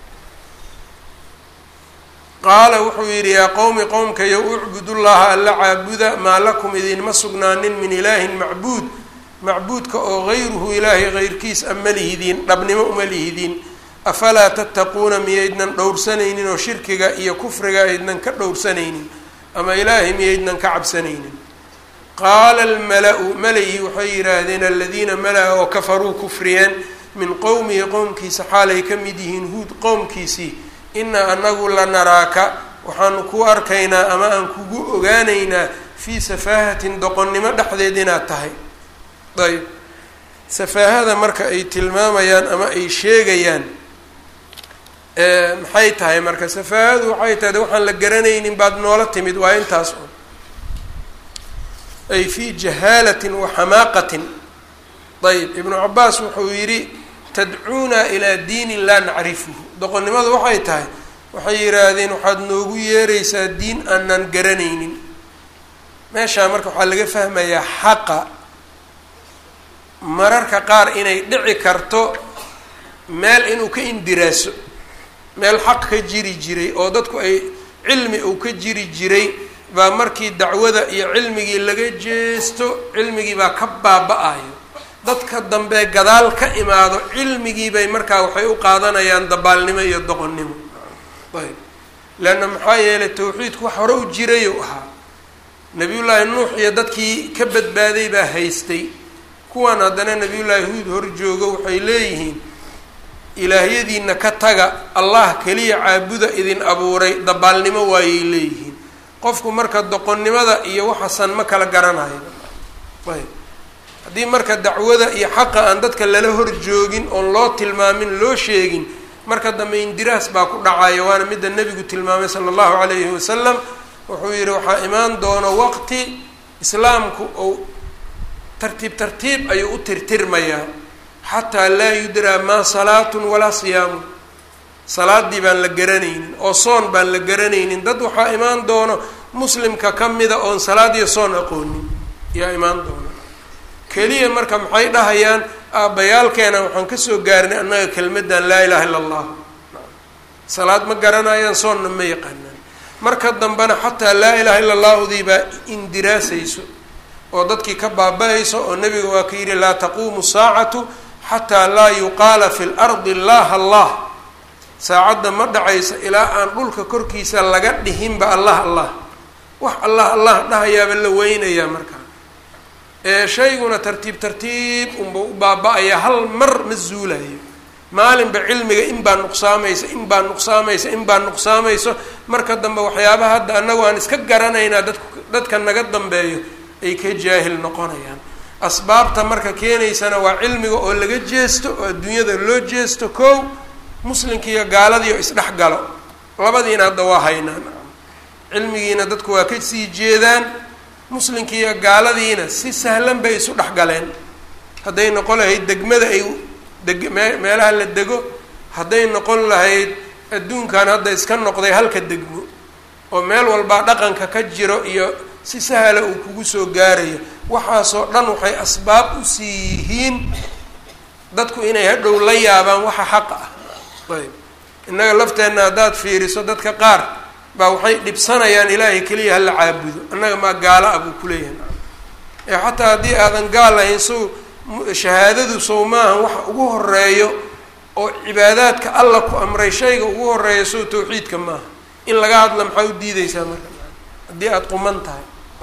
Speaker 1: qaala wuxuu yidhi yaa qowmi qowmkayow ucbudu llaha alla caabuda, maa lakum idinma sugnaanin min ilaahin macbuud, macbuudka oo gayruhu ilaahay geyrkiis a ma lihidiin, dhabnimo uma lihidiin. afalaa tattaquuna miyaydnan dhowrsanaynin oo shirkiga iyo kufriga aydnan ka dhowrsanaynin, ama ilaahay miyaydnan ka cabsanaynin. qaala almala-u mala-ii waxay yidhaahdeen aladiina mala-a oo kafaruu kufriyeen min qowmihi qowmkiisa xaalay ka mid yihiin huud qowmkiisii, inaa anagu la naraaka waxaanu ku arkaynaa ama aan kugu ogaanaynaa fii safaahatin doqonnimo dhexdeed inaad tahay. ayb safaahada marka ay tilmaamayaan ama ay sheegayaan maxay tahay marka? safaahadu waxay tahay waxaan la garanaynin baad noola timid, waa intaas un. ay fii jahaalatin wa xamaaqatin. ayb ibnu cabaas wuxuu yidhi tadcuuna ilaa diinin laa nacrifuhu. doqonnimadu waxay tahay, waxay yidhaahdeen waxaad noogu yeeraysaa diin aanan garanaynin. meeshaa marka waxaa laga fahmayaa xaqa mararka qaar inay dhici karto meel inuu ka indiraaso, meel xaq ka jiri jiray oo dadku ay cilmi uu ka jiri jiray baa markii dacwada iyo cilmigii laga jeesto cilmigii baa ka baaba-ayo. dadka dambe gadaal ka imaado cilmigii bay markaa waxay u qaadanayaan dabaalnimo iyo doqonnimo. ayb leanna maxaa yeelay tawxiidku wax hore u jirayuu ahaa. nabiyullaahi nuux iyo dadkii ka badbaaday baa haystay. kuwan haddana nabiyullaahi huud hor joogo waxay leeyihiin ilaahyadiina ka taga, allah keliya caabuda idin abuuray, dabaalnimo waayay leeyihiin. qofku marka doqonnimada iyo waxasan ma kala garanayo. ayb haddii marka dacwada iyo xaqa aan dadka lala hor joogin, oon loo tilmaamin, loo sheegin, marka dambe indiraas baa ku dhacayo. waana midda nebigu tilmaamay sala allahu calayhi wasalam. wuxuu yidhi waxaa imaan doono waqti islaamku ou tartiib tartiib ayuu u tirtirmayaa, xataa laa yudraa maa salaatun walaa siyaamun. salaadii baan la garanaynin oo soon baan la garanaynin. dad waxaa imaan doono muslimka ka mida oon salaad iyo soon aqoonin yaa imaan doono. keliya marka maxay dhahayaan? aabbayaalkeena waxaan kasoo gaarnay annaga kelmaddan laa ilaha illa allah. salaad ma garanayaan, soonna ma yaqaanaan. marka dambena xataa laa ilaha illa allahudii baa indiraasayso oo dadkii ka baaba-ayso. oo nebiga waa ka yidhi laa taquumu saacatu xataa laa yuqaala fi lardi allaha allah. saacadda ma dhacaysa ilaa aan dhulka korkiisa laga dhihinba allah allah. wax allah allah dhahayaaba la weynayaa markaa. ee shayguna tartiib tartiib unba u baaba-ayaa, hal mar ma zuulayo. maalinba cilmiga in baa nuqsaamaysa in baa nuqsaamaysa in baa nuqsaamayso marka dambe waxyaabaha hadda annagu aan iska garanaynaa dadku dadka naga dambeeyo ay ka jaahil noqonayaan. asbaabta marka keenaysana waa cilmiga oo laga jeesto oo adduunyada loo jeesto kow, muslimki iyo gaaladii oo isdhex galo labadiina hadda waa haynaan. cilmigiina dadku waa ka sii jeedaan, muslimkii iyo gaaladiina si sahlan bay isu dhex galeen. hadday noqon lahayd degmada ay deg meelaha la dego, hadday noqon lahayd adduunkan hadda iska noqday halka degmo oo meel walbaa dhaqanka ka jiro iyo si sahla uu kugu soo gaarayo. waxaasoo dhan waxay asbaab usii yihiin dadku inay hadhow la yaabaan waxa xaqa ah. ayb innaga lafteenna haddaad fiiriso dadka qaar baa waxay dhibsanayaan ilaahay keliya hala caabudo, annaga maa gaalo ah buu kuleeyahay. ee xataa haddii aadan gaal lahayn sow shahaadadu sow maaha waxa ugu horeeyo oo cibaadaadka alla ku amray shayga ugu horeeya sow tawxiidka maaha. in laga hadla maxaa u diideysaa marka haddii aada quman tahay.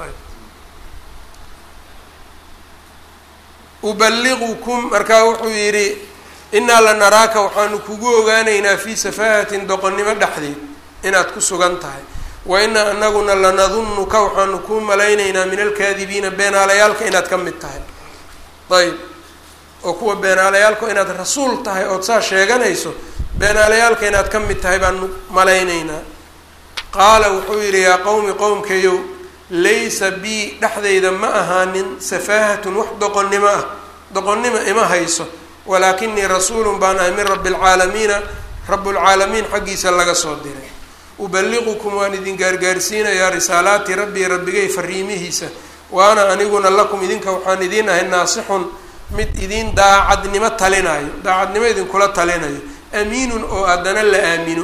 Speaker 1: uballigukum markaa wuxuu yidhi innaa la naraaka waxaanu kugu ogaanaynaa fii safaahatin doqonnimo dhexdeed inaad ku sugan tahay, wa inaa anaguna lanadunnuka waxaanu kuu malaynaynaa min alkaadibiina beenaalayaalka inaad ka mid tahay. ayb oo kuwa beenaalayaalka inaad rasuul tahay ood saa sheeganayso, beenaalayaalka inaad ka mid tahay baanu malaynaynaa. qaala wuxuu yidhi yaa qowmi qowmkayow laysa bii dhexdayda ma ahaanin safaahatun wax doqonnimo ah, doqonnimo ima hayso, walaakinii rasuulun baan ahay min rabbi alcaalamiina rabbulcaalamiin xaggiisa laga soo diray. uballigukum waan idin gaargaarsiinayaa risaalaati rabbii rabbigay fariimihiisa, wa ana aniguna lakum idinka waxaan idiin ahay naasixun mid idin daacadnimo talinayo, daacadnimo idinkula talinayo, amiinun oo haddana la aamino.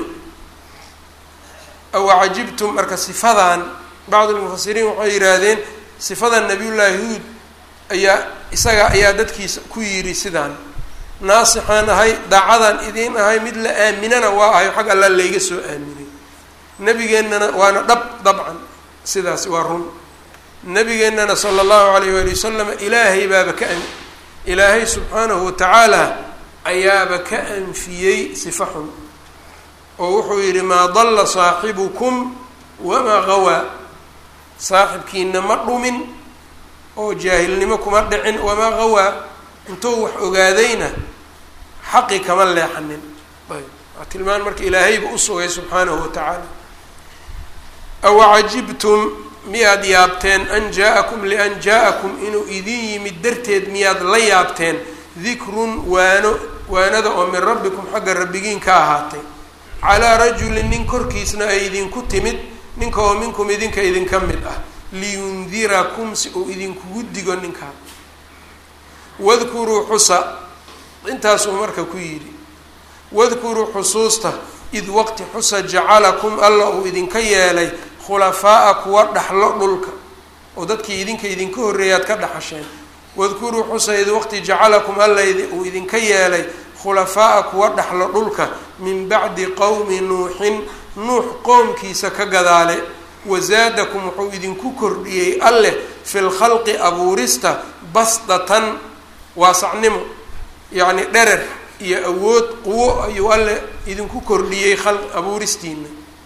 Speaker 1: aw cajibtum marka sifadan bacdu lmufasiriin waxay yidhaahdeen sifadan nabiyullaahi huud ayaa isaga ayaa dadkiisa ku yidhi sidaan, naasixaan ahay daacadaan idiin ahay mid la aaminana waa ahay xag alla layga soo aaminay. nabigeennana waana dhab dabcan sidaas waa run. nabigeennana sala allahu alayh waali wasalam ilaahay baaba ka an ilaahay subxaanahu watacaala ayaaba ka anfiyey sifa xun oo wuxuu yidhi maa dalla saaxibukum wamaa gawaa, saaxibkiina ma dhumin oo jaahilnimo kuma dhicin, wamaa gawaa intuu wax ogaadayna xaqi kama leexanin. ayb waa tilmaan marka ilaahayba usugay subxaanahu watacaala. aw cajibtum miyaad yaabteen an jaa-akum lian jaa-akum inuu idin yimid darteed miyaad la yaabteen dikrun waano waanada oo min rabbikum xagga rabbigiin ka ahaatay, calaa rajulin nin korkiisna ay idinku timid, ninka oo minkum idinka idinka mid ah, liyundirakum si uu idinkugu digo ninkaa. wadkuruu xusa intaasuu marka ku yidhi, wadkuruu xusuusta id waqti xusa jacalakum alla uu idinka yeelay khulafaa'a kuwa dhaxlo dhulka oo dadkii idinka idinka horreeyaad ka dhaxasheen. wadkuruu xusa id waqti jacalakum alla uu idinka yeelay khulafaa'a kuwa dhaxlo dhulka min bacdi qowmi nuuxin nuux qoomkiisa ka gadaale, wazaadakum wuxuu idinku kordhiyey alleh fi lkhalqi abuurista basdatan waasacnimo, yacni dherer iyo awood quwo ayuu alleh idinku kordhiyey khalq abuuristiina.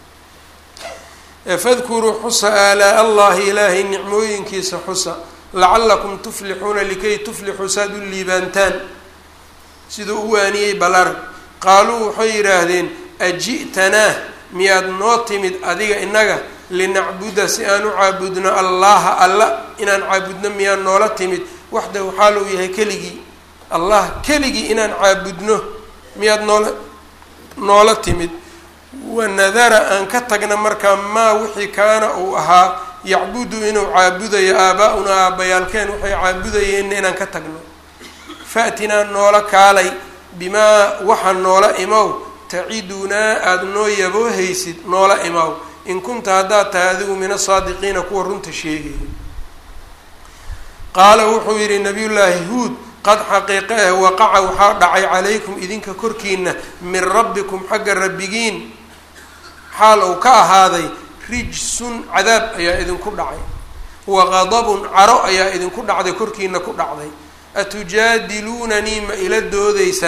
Speaker 1: fadkuruu xusa aalaa allahi ilaahay nicmooyinkiisa xusa, lacalakum tuflixuuna likay tuflixuu saad u liibaantaan siduu u waaniyey balarag. qaaluu waxay yidhaahdeen aji'tanaa miyaad noo timid adiga inaga linacbuda si aan u caabudno allaha alla inaan caabudno miyaad noola timid, waxdahu xaal uu yahay keligii, allah keligii inaan caabudno miyaad noola noola timid. wanadara aan ka tagna markaa maa wixii kaana uu ahaa yacbudu inuu caabudayo aabaa-una aabbayaalkeen waxay caabudayeen inaan ka tagno. faatinaa noola kaalay bimaa waxa noola imow tacidunaa aada noo yaboohaysid noola imaw, in kunta haddaad tahay adigu min asaadiqiina kuwa runta sheegaya. qaala wuxuu yidhi nabiyullaahi huud qad xaqiiqe ah waqaca waxaa dhacay calaykum idinka korkiina min rabbikum xagga rabbigiin xaal uu ka ahaaday rijsun cadaab ayaa idinku dhacay, waqadabun caro ayaa idinku dhacday korkiina ku dhacday. atujaadiluunanii ma ila doodaysaan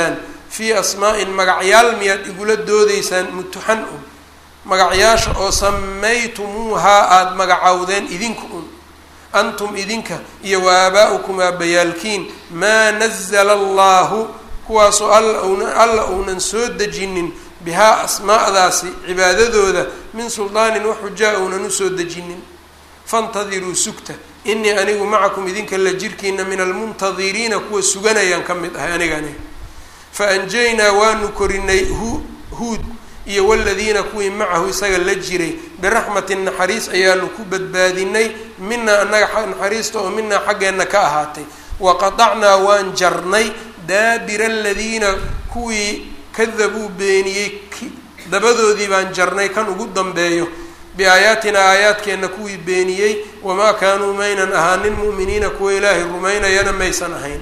Speaker 1: fii asmaa'in magacyaal miyaad igula doodaysaan mutuxan un magacyaasha oo samaytumuuhaa aada magacowdeen idinka un antum idinka iyo wa aabaa'ukum aabayaalkiin maa nazala allaahu kuwaasoo alla una alla uunan soo dejinin bihaa asmaa'daasi cibaadadooda min suldaanin wax xujaa uunan usoo dejinin faintadiruu sugta inii anigu macakum idinka la jirkiina min almuntadiriina kuwa suganayaan ka mid ahay aniga aniga fa anjaynaa waanu korinay hu huud iyo waladiina kuwii macahu isaga la jiray biraxmatin naxariis ayaanu ku badbaadinay minaa annaga naxariista oo minaa xaggeenna ka ahaatay waqatacnaa waan jarnay daabira aladiina kuwii kadabuu beeniyey dabadoodii baan jarnay kan ugu dambeeyo biaayaatina aayaadkeenna kuwii beeniyey wamaa kaanuu maynan ahaanin mu'miniina kuwa ilaahay rumaynayana maysan ahayn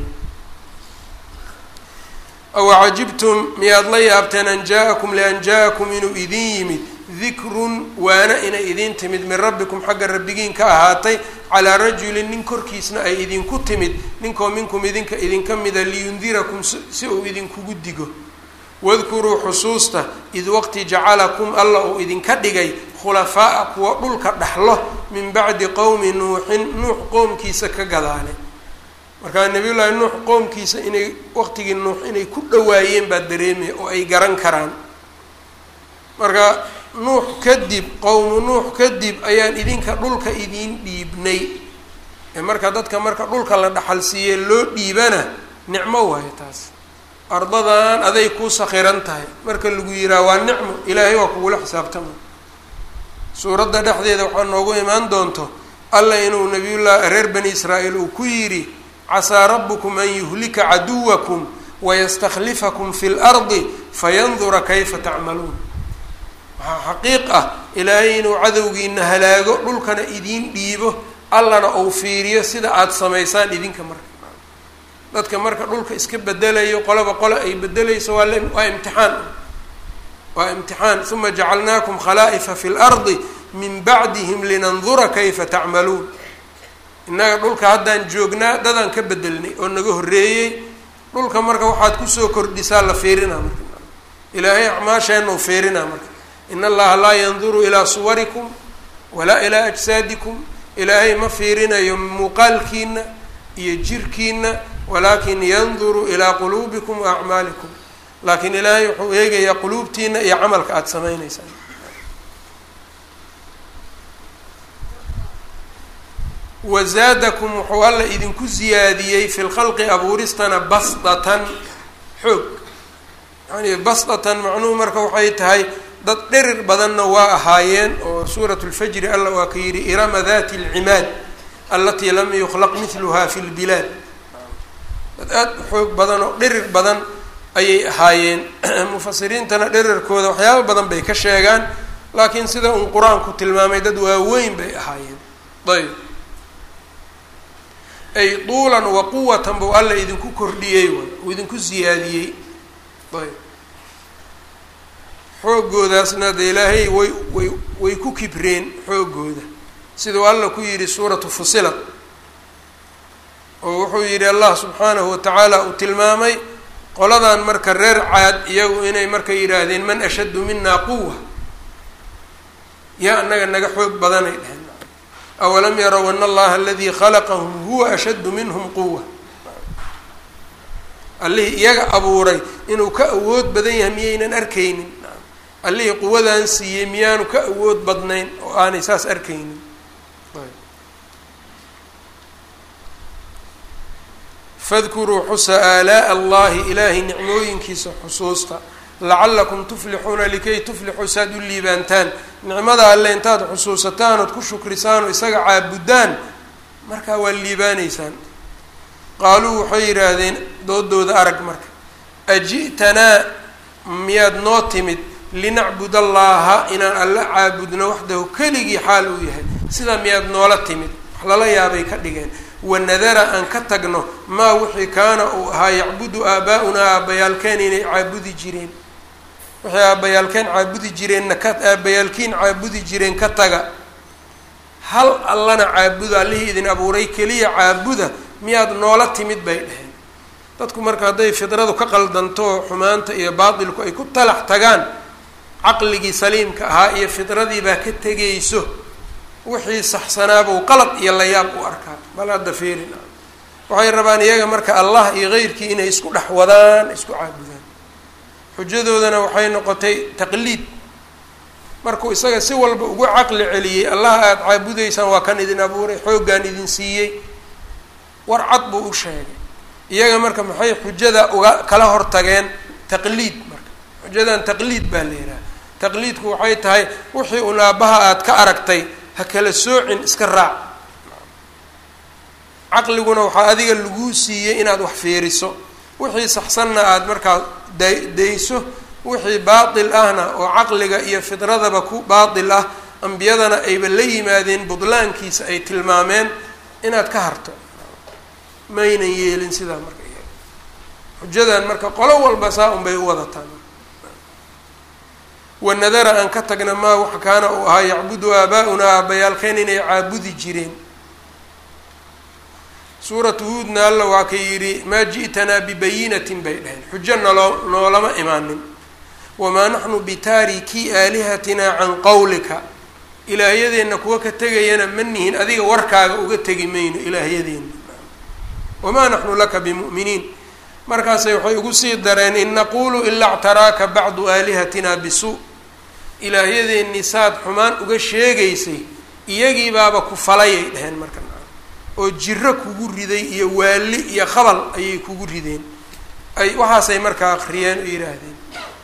Speaker 1: aw cajibtum miyaad la yaabteen an jaa-akum lian jaa-akum inuu idin yimid dikrun waana inay idin timid min rabbikum xagga rabbigiin ka ahaatay calaa rajulin nin korkiisna ay idinku timid ninkoo minkum idinka idinka mida liyundirakum si uu idinkugu digo wadkuruu xusuusta id waqti jacalakum alla uu idinka dhigay khulafaa'a kuwa dhulka dhaxlo min bacdi qowmi nuuxin nuux qoomkiisa ka gadaale markaa nabiyullaahi nuux qoomkiisa inay waqtigii nuux inay ku dhawaayeen baa dareemaya oo ay garan karaan marka nuux kadib qowmu nuux kadib ayaan idinka dhulka idiin dhiibnay ee marka dadka marka dhulka la dhaxal siiyey loo dhiibana nicmo waayo taas ardadan aday ku sakhiran tahay marka lagu yiraa waa nicmo ilaahay waa kugula xisaabtama suuradda dhexdeeda waxaa noogu imaan doonto alla inuu nabiyullaah reer bani israa'iil uu ku yidhi casaa rabbukum an yuhlika caduwakum wayastakhlifakum fi lardi fayandura kayfa tacmaluun waxaa xaqiiq ah ilaahay inuu cadowgiina halaago dhulkana idiin dhiibo allana uu fiiriyo sida aada samaysaan idinka marka dadka marka dhulka iska bedelayo qolaba qole ay bedelayso waa l waa imtixaan waa imtixaan uma jacalnaakum khalaa'ifa fi lardi min bacdihim linandura kayfa tacmaluun innaga dhulka haddaan joognaa dadaan ka bedelnay oo naga horreeyey dhulka marka waxaad kusoo kordhisaa la fiirinaa marka ilaahay acmaasheenna u fiirinaa marka in allaha laa yanduru ilaa suwarikum walaa ilaa ajsaadikum ilaahay ma fiirinayo muuqaalkiina iyo jirkiina walaakin yanduru ilaa quluubikum wa acmaalikum laakiin ilaahay wuxuu eegayaa quluubtiina iyo camalka aada samayneysaan wazaadakum wuxuu alla idinku ziyaadiyey fi lkhalqi abuuristana basdatan xoog yani basdatan macnuhu marka waxay tahay dad dherir badanna waa ahaayeen oo suurat lfajri alla waa ka yidhi irama dati alcimaad alatii lam yukhlaq mithluha fi lbilaad dad aada u xoog badan oo dherir badan ayay ahaayeen mufasiriintana dherarkooda waxyaaba badan bay ka sheegaan laakiin sida uun qur-aanku tilmaamay dad waaweyn bay ahaayeen ayb ay duulan wa quwatan buu alla idinku kordhiyey way uu idinku siyaadiyey ayb xoogoodaasna de ilaahay way way way ku kibreen xoogooda siduu alla ku yidhi suuratu fusilat oo wuxuu yidhi allah subxaanahu watacaala uu tilmaamay qoladan marka reer caad iyagu inay marka yidhaahdeen man ashaddu minaa quwa yaa annaga naga xoog badanay dheheen awalam yarow ana allaha aladii khalaqahum huwa ashaddu minhum quwa allihii iyaga abuuray inuu ka awood badan yahay miyaynan arkaynin allihii quwadaan siiyey miyaanu ka awood badnayn oo aanay saas arkaynin fadkuruu xusa aalaa'a allahi ilaahay nicmooyinkiisa xusuusta lacalakum tuflixuuna likay tuflixuu saad u liibaantaan nicmada alle intaad xusuusataan ood ku shukrisaan oo isaga caabudaan markaa waa liibaanaysaan qaaluu waxay yidhaahdeen doodooda arag marka aji'tanaa miyaad noo timid linacbud allaha inaan alle caabudno waxdahu keligii xaal uu yahay sidaa miyaad noola timid wax lala yaabay ka dhigeen wanadara aan ka tagno maa wixii kaana uu ahaa yacbudu aabaa-unaa aabbayaalkeen inay caabudi jireen waxay aabbayaalkeen caabudi jireenna ka aabbayaalkiin caabudi jireen ka taga hal allana caabuda allihii idin abuuray keliya caabuda miyaad noola timid bay dheheen dadku marka hadday fidradu ka qaldanto xumaanta iyo baatilku ay ku talax tagaan caqligii saliimka ahaa iyo fidradii baa ka tegayso wixii saxsanaabuu qalad iyo layaab u arkaa bal hadda fiirin waxay rabaan iyaga marka allah iyo keyrkii inay isku dhex wadaan isku caabudaan xujadoodana waxay noqotay taqliid markuu isaga si walba ugu caqli celiyey allah aada caabudaysaan waa kan idin abuuray xooggaan idin siiyey war cad buu u sheegay iyaga marka maxay xujada uga kala hortageen taqliid marka xujadan taqliid baa la yidhaha taqliidku waxay tahay wixii un aabbaha aada ka aragtay ha kala soocin iska raac caqliguna waxaa adiga laguu siiyey inaad wax fiiriso wixii saxsanna aada markaa da dayso wixii baatil ahna oo caqliga iyo fidradaba ku baatil ah ambiyadana ayba la yimaadeen budlaankiisa ay tilmaameen inaad ka harto maynan yeelin sidaa marka xujadan marka qolo walba saa un bay u wadataan wanadara aan ka tagna maa wax kaana uu ahaa yacbudu aabaa-unaa aabbayaalkeen inay caabudi jireen suuratu huudna alla waa ka yidhi maa ji'tanaa bibayinatin bay dhaheen xujo naloo noolama imaanin wamaa naxnu bitaarikii aalihatinaa can qawlika ilaahyadeenna kuwa ka tegayana ma nihin adiga warkaaga uga tegi mayno ilaahyadeenna wamaa naxnu laka bimu'miniin markaasay waxay ugu sii dareen in naquulu ilaa ctaraaka bacdu aalihatina bisu ilaahyadeenni saad xumaan uga sheegaysay iyagii baaba ku falayay dheheen marka oo jiro kugu riday iyo waali iyo khabal ayay kugu rideen ay waxaasay markaa akriyeen oo yidhaahdeen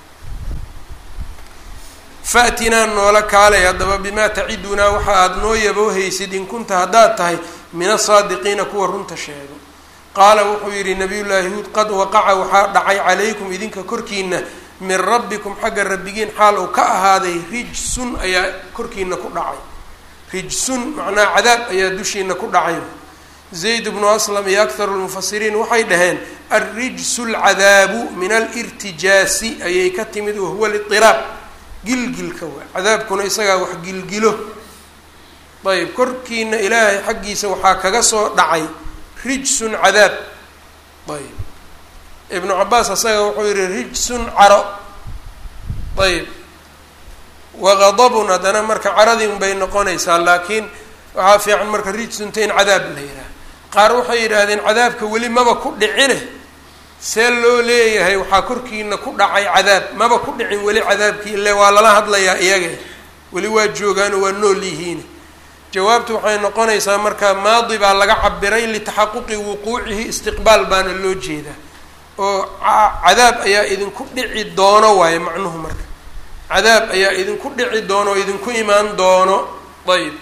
Speaker 1: faatinaa noola kaalay haddaba bimaa tacidunaa waxa aada noo yaboohaysid in kunta haddaad tahay min asaadiqiina kuwa runta sheego qaala wuxuu yidhi nabiyullaahi huud qad waqaca waxaa dhacay calaykum idinka korkiina min rabbikum xagga rabbigiin xaal uu ka ahaaday rijsun ayaa korkiina ku dhacay rijsun macnaha cadaab ayaa dushiina ku dhacay zayd bnu aslam iyo akharu lmufasiriin waxay dhaheen alrijsu lcadaabu min alirtijaasi ayay ka timid wahuwa lidiraab gilgilka waa cadaabkuna isagaa wax gilgilo ayb korkiina ilaahay xaggiisa waxaa kaga soo dhacay rijsun cadaab ayb ibnu cabaas asaga wuxuu yihi rijsun caro ayb waqadabun haddana marka caradii unbay noqonaysaa laakiin waxaa fiican marka rijsunta in cadaab la yidhaha qaar waxay yidhaahdeen cadaabka weli maba ku dhicine see loo leeyahay waxaa korkiina ku dhacay cadaab maba ku dhicin weli cadaabkii ile waa lala hadlayaa iyaga weli waa joogaan oo waa nool yihiin jawaabtu waxay noqonaysaa marka maadi baa laga cabiray litaxaquqi wuquucihi istiqbaal baana loo jeedaa oo cadaab ayaa idinku dhici doono waaye macnuhu marka cadaab ayaa idinku dhici doono oo idinku imaan doono ayb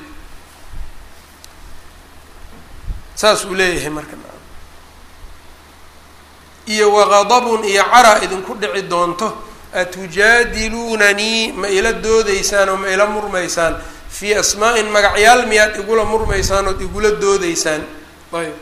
Speaker 1: saas uu leeyahay marka iyo waqadabun iyo cara idinku dhici doonto atujaadiluunanii ma ila doodaysaan oo ma ila murmaysaan fii asmaa-in magacyaal miyaad igula murmaysaan ood igula doodaysaan ayb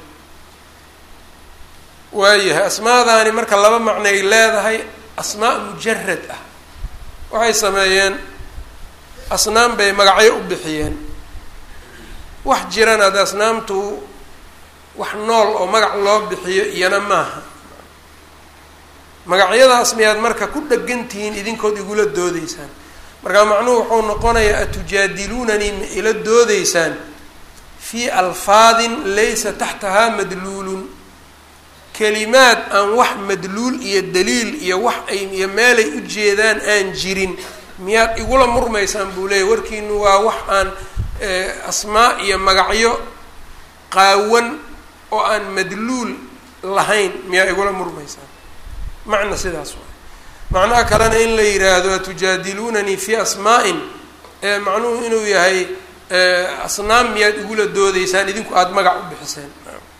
Speaker 1: waayahay asmaadaani marka laba macnay leedahay asmaa mujarad ah waxay sameeyeen asnaam bay magacyo u bixiyeen wax jiran hadda asnaamtu wax nool oo magac loo bixiyo iyana maaha magacyadaas miyaad marka ku dhegantihiin idinkood igula doodaysaan markaa macnuhu wuxuu noqonayaa atujaadiluunanii ma ila doodaysaan fii alfaadin laysa taxtahaa madluulun kelimaad aan wax madluul iyo daliil iyo wax ay iyo meelay u jeedaan aan jirin miyaad igula murmaysaan buu leeyahy warkiinu waa wax aan asmaa iyo magacyo qaawan oo aan madluul lahayn miyaa igula murmaysaan macna sidaas waa macnaha kalena in la yidhaahdo atujaadiluunanii fii asmaa-in ee macnuhu inuu yahay asnaam miyaad igula doodaysaan idinku aada magac u bixiseen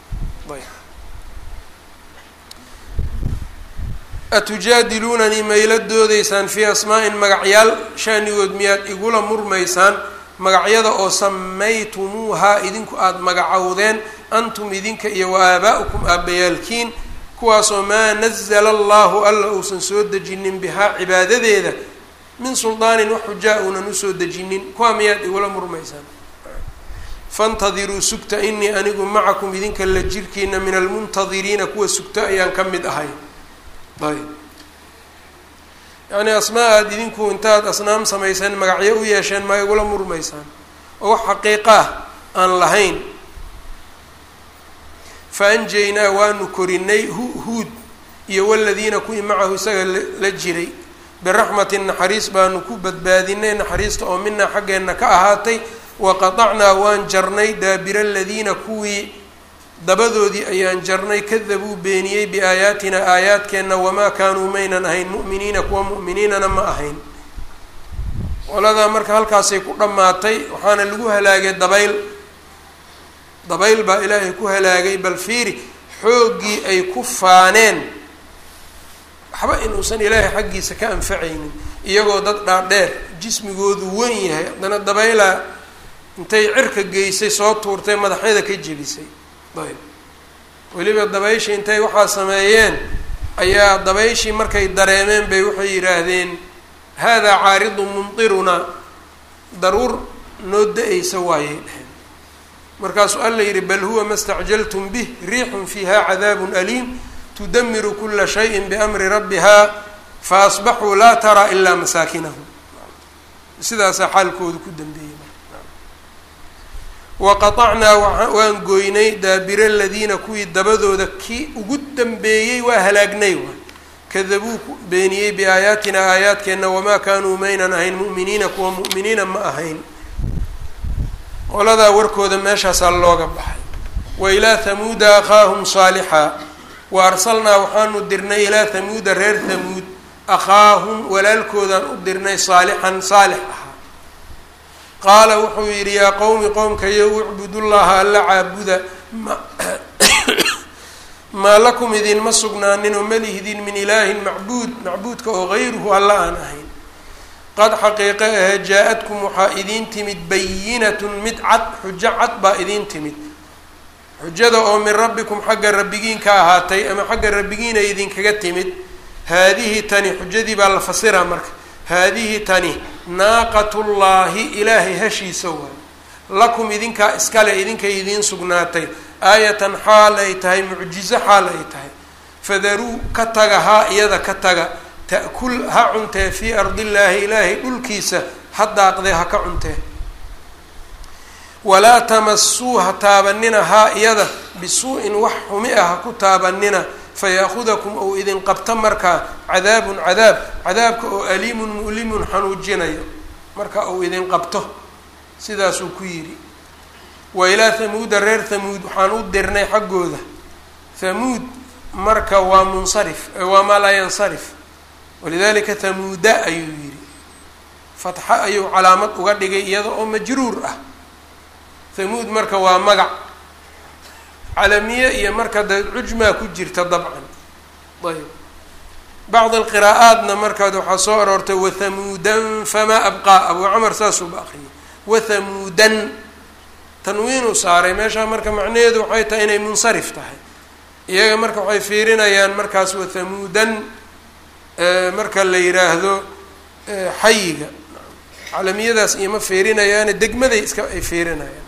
Speaker 1: atujaadiluunanii ma ila doodaysaan fii asmaa-in magacyaal shaanigood miyaad igula murmaysaan magacyada oo samaytumuuhaa idinku aada magacowdeen antum idinka iyo wa aabaa-ukum aabbayaalkiin kuwaasoo maa nazala allahu alla uusan soo dejinin bihaa cibaadadeeda min suldaanin wax xujaa uunan usoo dejinin kuwaa miyaad igula murmaysaan fantadiruu sugta inii anigu macakum idinka la jirkiina min almuntadiriina kuwa sugta ayaan ka mid ahay. ayb yacni asmaa aada idinku intaad asnaam samayseen magacyo u yeesheen ma igula murmaysaan oo wax xaqiiqa ah aan lahayn. fa anjaynaa waanu korinay hu huud iyo waladiina kuwii macahu isaga la jiray biraxmatin naxariis baanu ku badbaadinay, naxariista oo minaa xaggeenna ka ahaatay. waqatacnaa waan jarnay daabira aladiina kuwii dabadoodii ayaan jarnay kadabuu beeniyey biaayaatina aayaadkeenna wamaa kaanuu maynan ahayn mu'miniina kuwa mu'miniinana ma ahayn. qoladaa marka halkaasay ku dhammaatay, waxaana lagu halaagay dabayl dabayl baa ilaahay ku halaagay. bal fiiri xooggii ay ku faaneen waxba inuusan ilaahay xaggiisa ka anfacaynin, iyagoo dad dhaadheer jismigoodu weyn yahay, haddana dabaylaa intay cirka geysay soo tuurtay madaxyada ka jebisay. ayb weliba dabayshii intay waxaa sameeyeen ayaa dabayshii markay dareemeen bay waxay yidhaahdeen haadaa caaridun mumtirunaa, daruur noo da-aysa waayay dheheen. markaasuu alla yidhi bal huwa ma stacjaltum bih riixun fiiha cadaabun aliim tudamiru kula shayin biamri rabbihaa fa asbaxuu laa taraa ilaa masaakinahum. sidaasaa xaalkooda ku dambeeyey. waqatacnaa waan goynay daabira aladiina kuwii dabadooda kii ugu dambeeyey waa halaagnay waay kadabuu beeniyey biaayaatina aayaadkeenna wamaa kaanuu maynan ahayn mu'miniina kuwa mu'miniina ma ahayn. qoladaa warkooda meeshaasaa looga baxay. wa ilaa hamuuda akhaahum saalixa wa arsalnaa waxaanu dirnay ilaa hamuuda reer hamuud akhaahum walaalkoodaan u dirnay saalixan saalix ahaa. qaala wuxuu yidhi yaa qowmi qoomkayo ucbudullaha alla caabuda maa lakum idinma sugnaanin oo malihdin min ilaahin macbuud macbuudka oo hayruhu alla aan ahayn. qad xaqiiqe ahe jaa-adkum waxaa idiin timid bayinatun mid cad xujo cad baa idiin timid. xujada oo min rabbikum xagga rabbigiin ka ahaatay ama xagga rabbigiina idinkaga timid. haadihi tani xujadii baa la fasiraa marka. haadihi tani naaqatullaahi ilaahay hashiisa waay lakum idinkaa iskale idinkay idiin sugnaatay aayatan xaal ay tahay mucjizo xaal ay tahay. fadaruu ka taga haa iyada ka taga ta'kul ha cuntee fii ardillaahi ilaahay dhulkiisa ha daaqdee ha ka cuntee. walaa tamasuu ha taabanina haa iyada bisuu-in wax xumi ah ha ku taabanina fayaakudakum ou idin qabta markaa cadaabun cadaab cadaabka oo aliimun mu'limun xanuujinayo marka ou idin qabto. sidaasuu ku yidhi. wa ilaa hamuuda reer hamuud waxaan u dirnay xaggooda. hamuud marka waa munsarif waa maa laa yansarif, walidalika hamuuda ayuu yidhi. fatxo ayuu calaamad uga dhigay iyada oo majruur ah. hamuud marka waa magac calamiye iyo marka de cujmaa ku jirta dabcan. ayb bacd alqiraa'aatna markaad waxaa soo aroortay wathamuudan famaa abqaa abuu camar saasuuba akriyay wathamuudan tanwiinuu saaray meeshaa marka macnaheedu waxay tahay inay munsarif tahay. iyaga marka waxay fiirinayaan markaas wathamuudan marka la yiraahdo xayiga calamiyadaas ioma fiirinayaane degmaday iska ay fiirinayaan.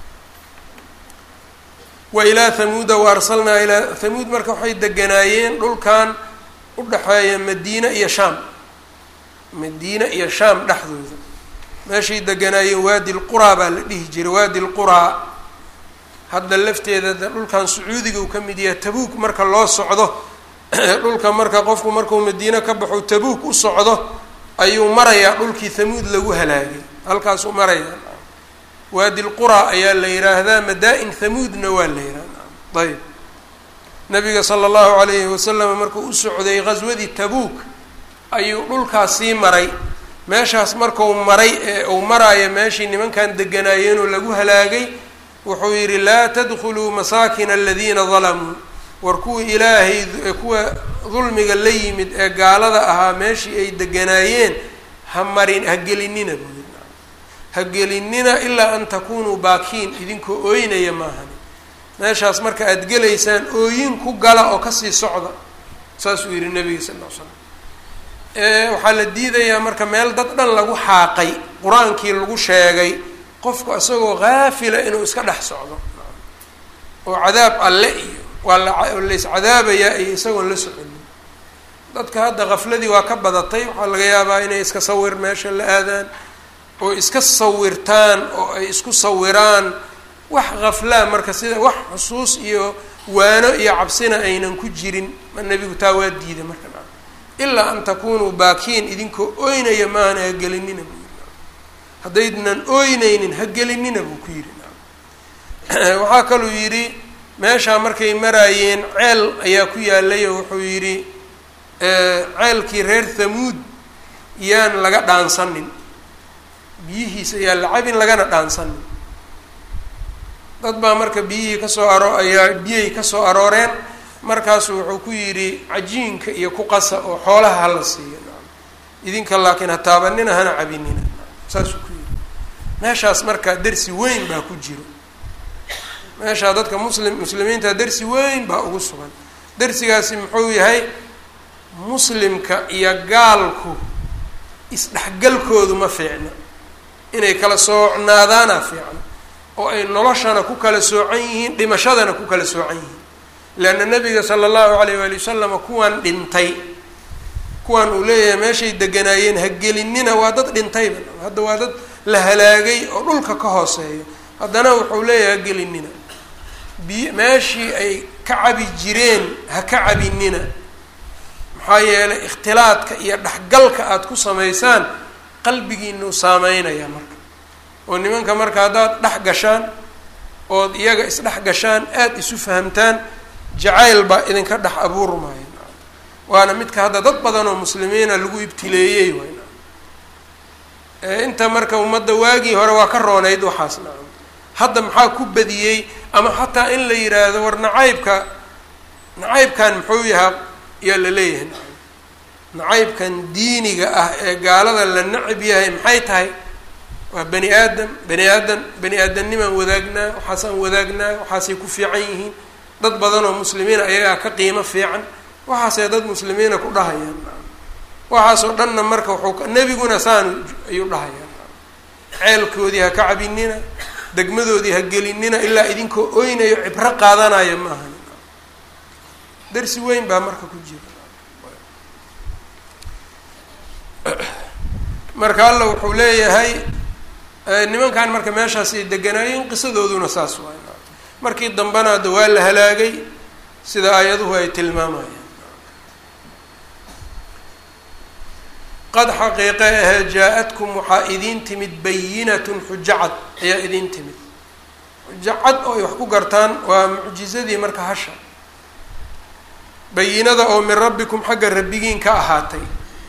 Speaker 1: wa ilaa hamuuda wa arsalnaa ilaa hamuud marka waxay deganaayeen dhulkan udhexeeya madiina iyo shaam. madiina iyo shaam dhexdooda meeshay deganaayeen waadi lquraa baa la dhihi jiray. waadi lquraa hadda lafteeda dhulkan sacuudiga uu ka mid yahay. tabuuk marka loo socdo dhulka marka qofku markuu madiine ka baxo tabuuk u socdo ayuu marayaa dhulkii hamuud lagu halaagay halkaasuu marayaa. waadi lquraa ayaa la yidhaahdaa madaa-in hamuudna waa la yidhahdaa. ayb nabiga sala allahu calayhi wasalam markuu u socday ghaswadii tabuuk ayuu dhulkaas sii maray. meeshaas markuu maray ee uu maraayo meeshii nimankan deganaayeenoo lagu halaagay wuxuu yidhi laa tadkhuluu masaakina aladiina dalamuu war kuwa ilaahay kuwa dulmiga la yimid ee gaalada ahaa meeshii ay deganaayeen ha marin ha gelinina buu yidhi. ha gelinina ilaa an takunuu baakiin idinkoo ooynaya maahani. meeshaas marka aada gelaysaan ooyin ku gala oo kasii socda saasuu yihi nabiga sal ll ly slam. waxaa la diidayaa marka meel dad dhan lagu xaaqay qur-aankii lagu sheegay qofku isagoo haafila inuu iska dhex socdo oo cadaab alle iyo waa lalays cadaabayaa iyo isagoon la soconin. dadka hadda kafladii waa ka badatay, waxaa laga yaabaa inay iska sawir meesha la aadaan oo iska sawirtaan oo ay isku sawiraan wax kaflaa marka sida wax xusuus iyo waano iyo cabsina aynan ku jirin. ma nebigu taa waa diiday marka ilaa an takunuu baakiin idinkoo ooynaya maana ha gelinina buu yidhi. haddaydnan ooynaynin ha gelinina buu ku yidhi. waxaa kaluu yidhi meeshaa markay maraayeen ceel ayaa ku yaalay oo wuxuu yidhi ceelkii reer thamuud yaan laga dhaansanin, biyihiisa yaan la cabin lagana dhaansanin. dad baa marka biyihii kasoo aro ayaa biyay kasoo arooreen, markaasu wuxuu ku yidhi cajiinka iyo ku qasa oo xoolaha hala siiyo, idinka laakiin ha taabanina hana cabinina, saasuu ku yidhi. meeshaas marka dersi weyn baa ku jiro, meeshaa dadka muslim muslimiinta dersi weyn baa ugu sugan. dersigaasi muxuu yahay? muslimka iyo gaalku isdhexgalkoodu ma fiicna, inay kala soocnaadaana fiican oo ay noloshana ku kala soocan yihiin, dhimashadana ku kala soocan yihiin. leanna nabiga sala allahu alayh waali wasalam kuwaan dhintay, kuwaan uu leeyahay meeshay deganaayeen ha gelinina, waa dad dhintayba, hadda waa dad la halaagay oo dhulka ka hooseeyo, haddana wuxuu leeyahay ha gelinina. bi meeshii ay ka cabi jireen ha ka cabinina, maxaa yeelay ikhtilaadka iyo dhexgalka aada ku samaysaan qalbigiinuu saameynaya marka. oo nimanka marka haddaad dhex gashaan ood iyaga isdhex gashaan aada isu fahamtaan, jacayl baa idinka dhex abuurmaya. waana midka hadda dad badan oo muslimiina lagu ibtileeyey wayna. inta marka ummadda waagii hore waa ka roonayd waxaas nacam. hadda maxaa ku badiyey ama xataa in la yidhaahdo war nacaybka nacaybkan muxuu yahaa yaa la leeyahay nacam. nacaybkan diiniga ah ee gaalada la nacib yahay maxay tahay? waa bani aadam bani aadam bani aadamnimaan wadaagnaa, waxaasaan wadaagnaa, waxaasay ku fiican yihiin. dad badan oo muslimiina ayagaa ka qiimo fiican, waxaasay dad muslimiina ku dhahayaan. waxaasoo dhanna marka wuxuu nebiguna saan ayuu dhahayaan. ceelkoodii ha ka cabinina, degmadoodii ha gelinina ilaa idinkoo oynayo cibro qaadanaya ma ahan. darsi weyn baa marka ku jira. marka alla wuxuu leeyahay nimankan marka meeshaasay deganaayeen, qisadooduna saas waay. markii dambena ada waa la halaagay sida aayaduhu ay tilmaamayaan. qad xaqiiqe ahe jaa-adkum waxaa idiin timid bayinatun xujo cad ayaa idiin timid. xujo cad oo ay wax ku gartaan waa mucjizadii marka hasha, bayinada oo min rabbikum xagga rabbigiin ka ahaatay.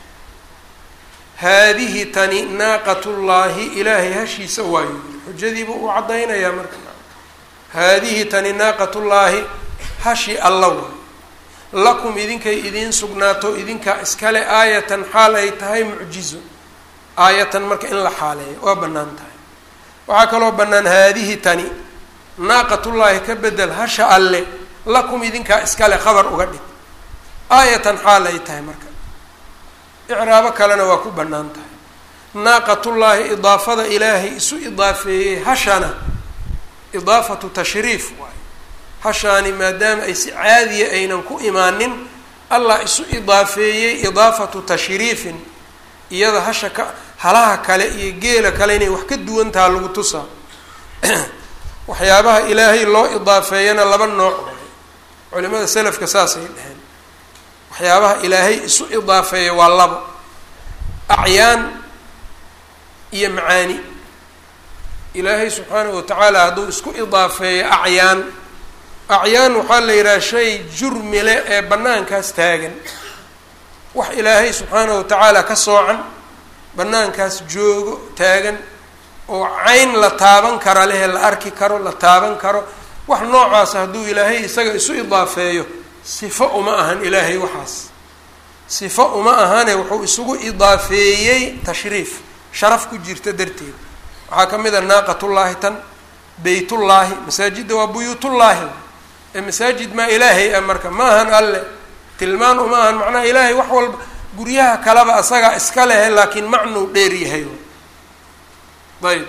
Speaker 1: haadihi tani naaqatullaahi ilaahay hashiisa waayo, xujadiiba uu caddaynayaa marka. haadihi tani naaqatullaahi hashi alla waayo, lakum idinkay idiin sugnaato idinkaa iskale aayatan xaal ay tahay mucjizo. aayatan marka in la xaaleeyo waa bannaan tahay. waxaa kaloo bannaan haadihi tani naaqatullaahi ka bedel hasha alle, lakum idinkaa iskale khabar uga dhig, aayatan xaal ay tahay marka. icraabo kalena waa ku bannaan tahay. naaqatullaahi idaafada ilaahay isu idaafeeyey hashana idaafatu tashriif waayo. hashaani maadaama ay si caadiya aynan ku imaanin, allah isu idaafeeyey idaafatu tashriifin. iyada hasha ka halaha kale iyo geela kale inay wax ka duwantaha lagu tusaa. waxyaabaha ilaahay loo idaafeeyana laba nooc waay, culimada selafka saasay dheheen. waxyaabaha ilaahay isu idaafeeya waa labo, acyaan iyo macaani. ilaahay subxaanahu watacaala hadduu isku idaafeeyo acyaan, acyaan waxaa la yidhaha shay jurmile ee bannaankaas taagan, wax ilaahay subxaanahu watacaala ka soocan, bannaankaas joogo taagan oo cayn la taaban kara lehe la arki karo la taaban karo. wax noocaas hadduu ilaahay isaga isu idaafeeyo sifo uma ahan ilaahay, waxaas sifo uma ahane wuxuu isugu idaafeeyey tashriif, sharaf ku jirta darteed. waxaa ka mid a naaqatullaahi tan, beytullaahi, masaajidda waa buyuutullaahi ee masaajid maa ilaahay ah marka ma ahan alle, tilmaan uma ahan. macnaha ilaahay wax walba guryaha kaleba asagaa iska lehe, laakiin macnuu dheer yahay. ayb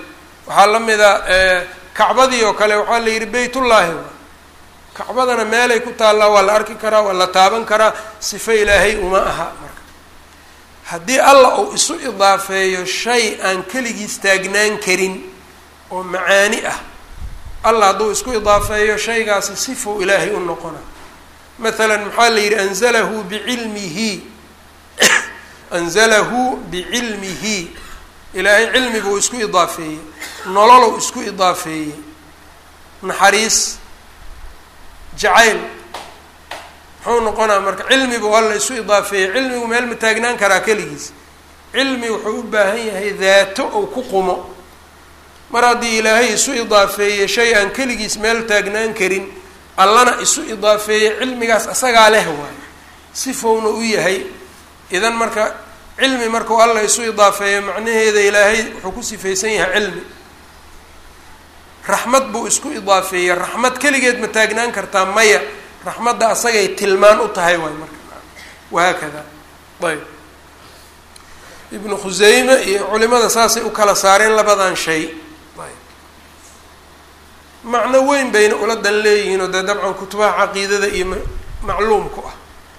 Speaker 1: waxaa la mida kacbadii oo kale waxaa la yidhi baytullaahi kacbadana meelay ku taallaa waa la arki karaa waa la taaban karaa sifo ilaahay uma aha marka haddii allah uu isu idaafeeyo shay aan keligiis taagnaan karin oo macaani ah allah hadduu isku idaafeeyo shaygaasi sifou ilaahay u noqona mathalan maxaa la yidhi anzalahu bicilmihi anzalahu bicilmihi ilaahay cilmi buu isku idaafeeyey nololow isku idaafeeyey naxariis jacayl muxuu noqonaa marka cilmi buu alla isu idaafeeyey cilmigu meel ma taagnaan karaa keligiis cilmi wuxuu u baahan yahay daato ou ku qumo mar haddii ilaahay isu idaafeeyey shay aan keligiis meel taagnaan karin allana isu idaafeeyey cilmigaas asagaa leh waay sifowna u yahay idan marka cilmi markuu alla isu idaafeeyo macnaheeda ilaahay wuxuu ku sifaysan yahay cilmi raxmad buu isku idaafeeyey raxmad keligeed ma taagnaan kartaa maya raxmadda asagay tilmaan u tahay waay marka wahaakada ayb ibnu khuseyme iyo culimada saasay u kala saareen labadan shay ayb macno weyn bayna ula dan leeyihiin oo dee dabcan kutubaha caqiidada iyo macluumku ah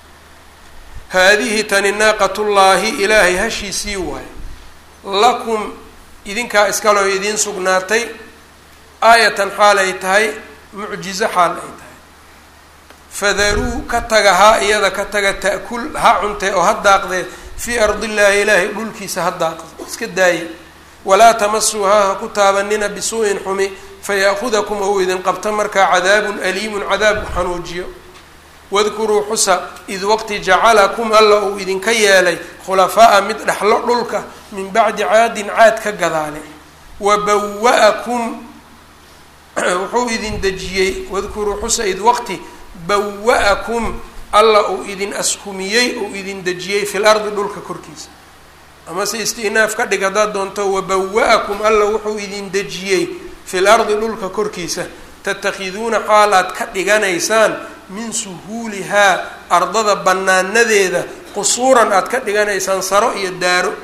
Speaker 1: haadihi tani naaqatullaahi ilaahay hashiisii waayo lakum idinkaa iskaloo idiin sugnaatay aayatan xaal ay tahay mucjizo xaal ay tahay fadaruu ka taga haa iyada ka taga ta'kul ha cuntee oo ha daaqdee fii ardillaahi ilaahay dhulkiisa ha daaqde iska daaye walaa tamasuuhaa ha ku taabanina bisuu'in xumi faya'kudakum ou idin qabta markaa cadaabun aliimun cadaab u xanuujiyo wadkuruu xusa id waqti jacalakum alla uu idinka yeelay khulafaa'a mid dhexlo dhulka min bacdi caadin caad ka gadaale wa bawa-akum wuxuu idin dejiyey wadkuruu xusa id waqti bawa-akum alla uu idin askumiyey uu idin dejiyey fil ardi dhulka korkiisa amase isti'naaf ka dhig haddaad doonto wabawa-akum alla wuxuu idin dejiyey fil ardi dhulka korkiisa tatakhiduuna xaalaad ka dhiganaysaan min suhuulihaa ardada bannaanadeeda qusuuran aad ka dhiganaysaan saro iyo daaro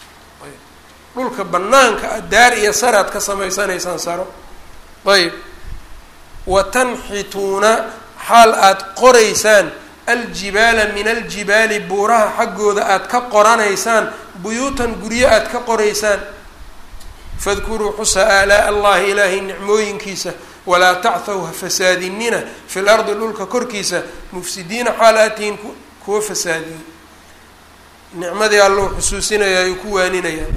Speaker 1: dhulka bannaanka ah daar iyo sar aad ka samaysanaysaan saro ayb wa tanxituuna xaal aad qoraysaan aljibaala min aljibaali buuraha xaggooda aad ka qoranaysaan buyuutan guryo aad ka qoraysaan fadkuruu xusa aalaa allahi ilaahay nicmooyinkiisa walaa tachw ha fasaadinina fi lardi dhulka korkiisa mufsidiina xaal aad tihiin kuwa fasaadiyey nicmadii allou xusuusinaya ayuu ku waaninayaa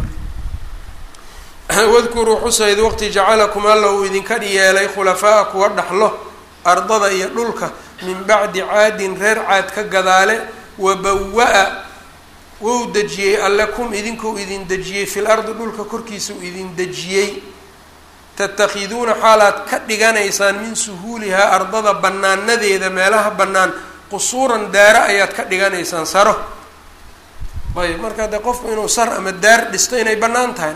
Speaker 1: wadkuruu xusa id waqti jacalakum alla uu idinka yeelay khulafaa'a kuwa dhaxlo ardada iyo dhulka min bacdi caadin reer caad ka gadaale wabawa-a wou dejiyey alle kum idinkuu idin dejiyey fil ardi dhulka korkiisa uu idin dejiyey tatakhiduuna xaalaad ka dhiganaysaan min suhuulihaa ardada bannaanadeeda meelaha bannaan qusuuran daaro ayaad ka dhiganaysaan saro ayb marka dee qofku inuu sar ama daar dhisto inay bannaan tahay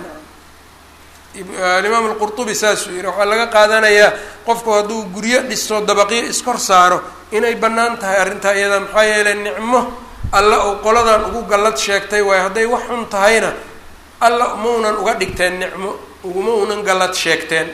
Speaker 1: alimaam alqurtubi saasuu yihi waxaa laga qaadanayaa qofku hadduu guryo dhisto dabaqyo iskor saaro inay bannaan tahay arrintaa iyada maxaa yeelay nicmo alla ou qoladan ugu gallad sheegtay waayo hadday wax xun tahayna alla maunan uga dhigteen nicmo uguma unan gallad sheegteen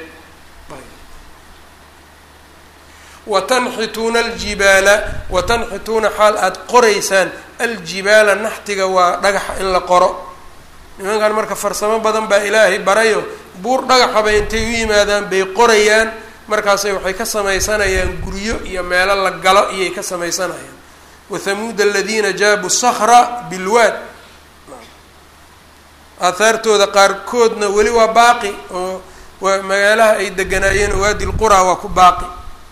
Speaker 1: watanxituuna aljibaala watanxituuna xaal aada qoraysaan aljibaala naxtiga waa dhagaxa in la qoro nimankan marka farsamo badan baa ilaahay barayo buur dhagaxaba intay u yimaadaan bay qorayaan markaasay waxay ka samaysanayaan guryo iyo meelo la galo iyay ka samaysanayaan wathamuud aladiina jaabuu sakra bilwaad aahaartooda qaarkoodna weli waa baaqi oo waa magaalaha ay deganaayeen waadi lqura waa ku baaqi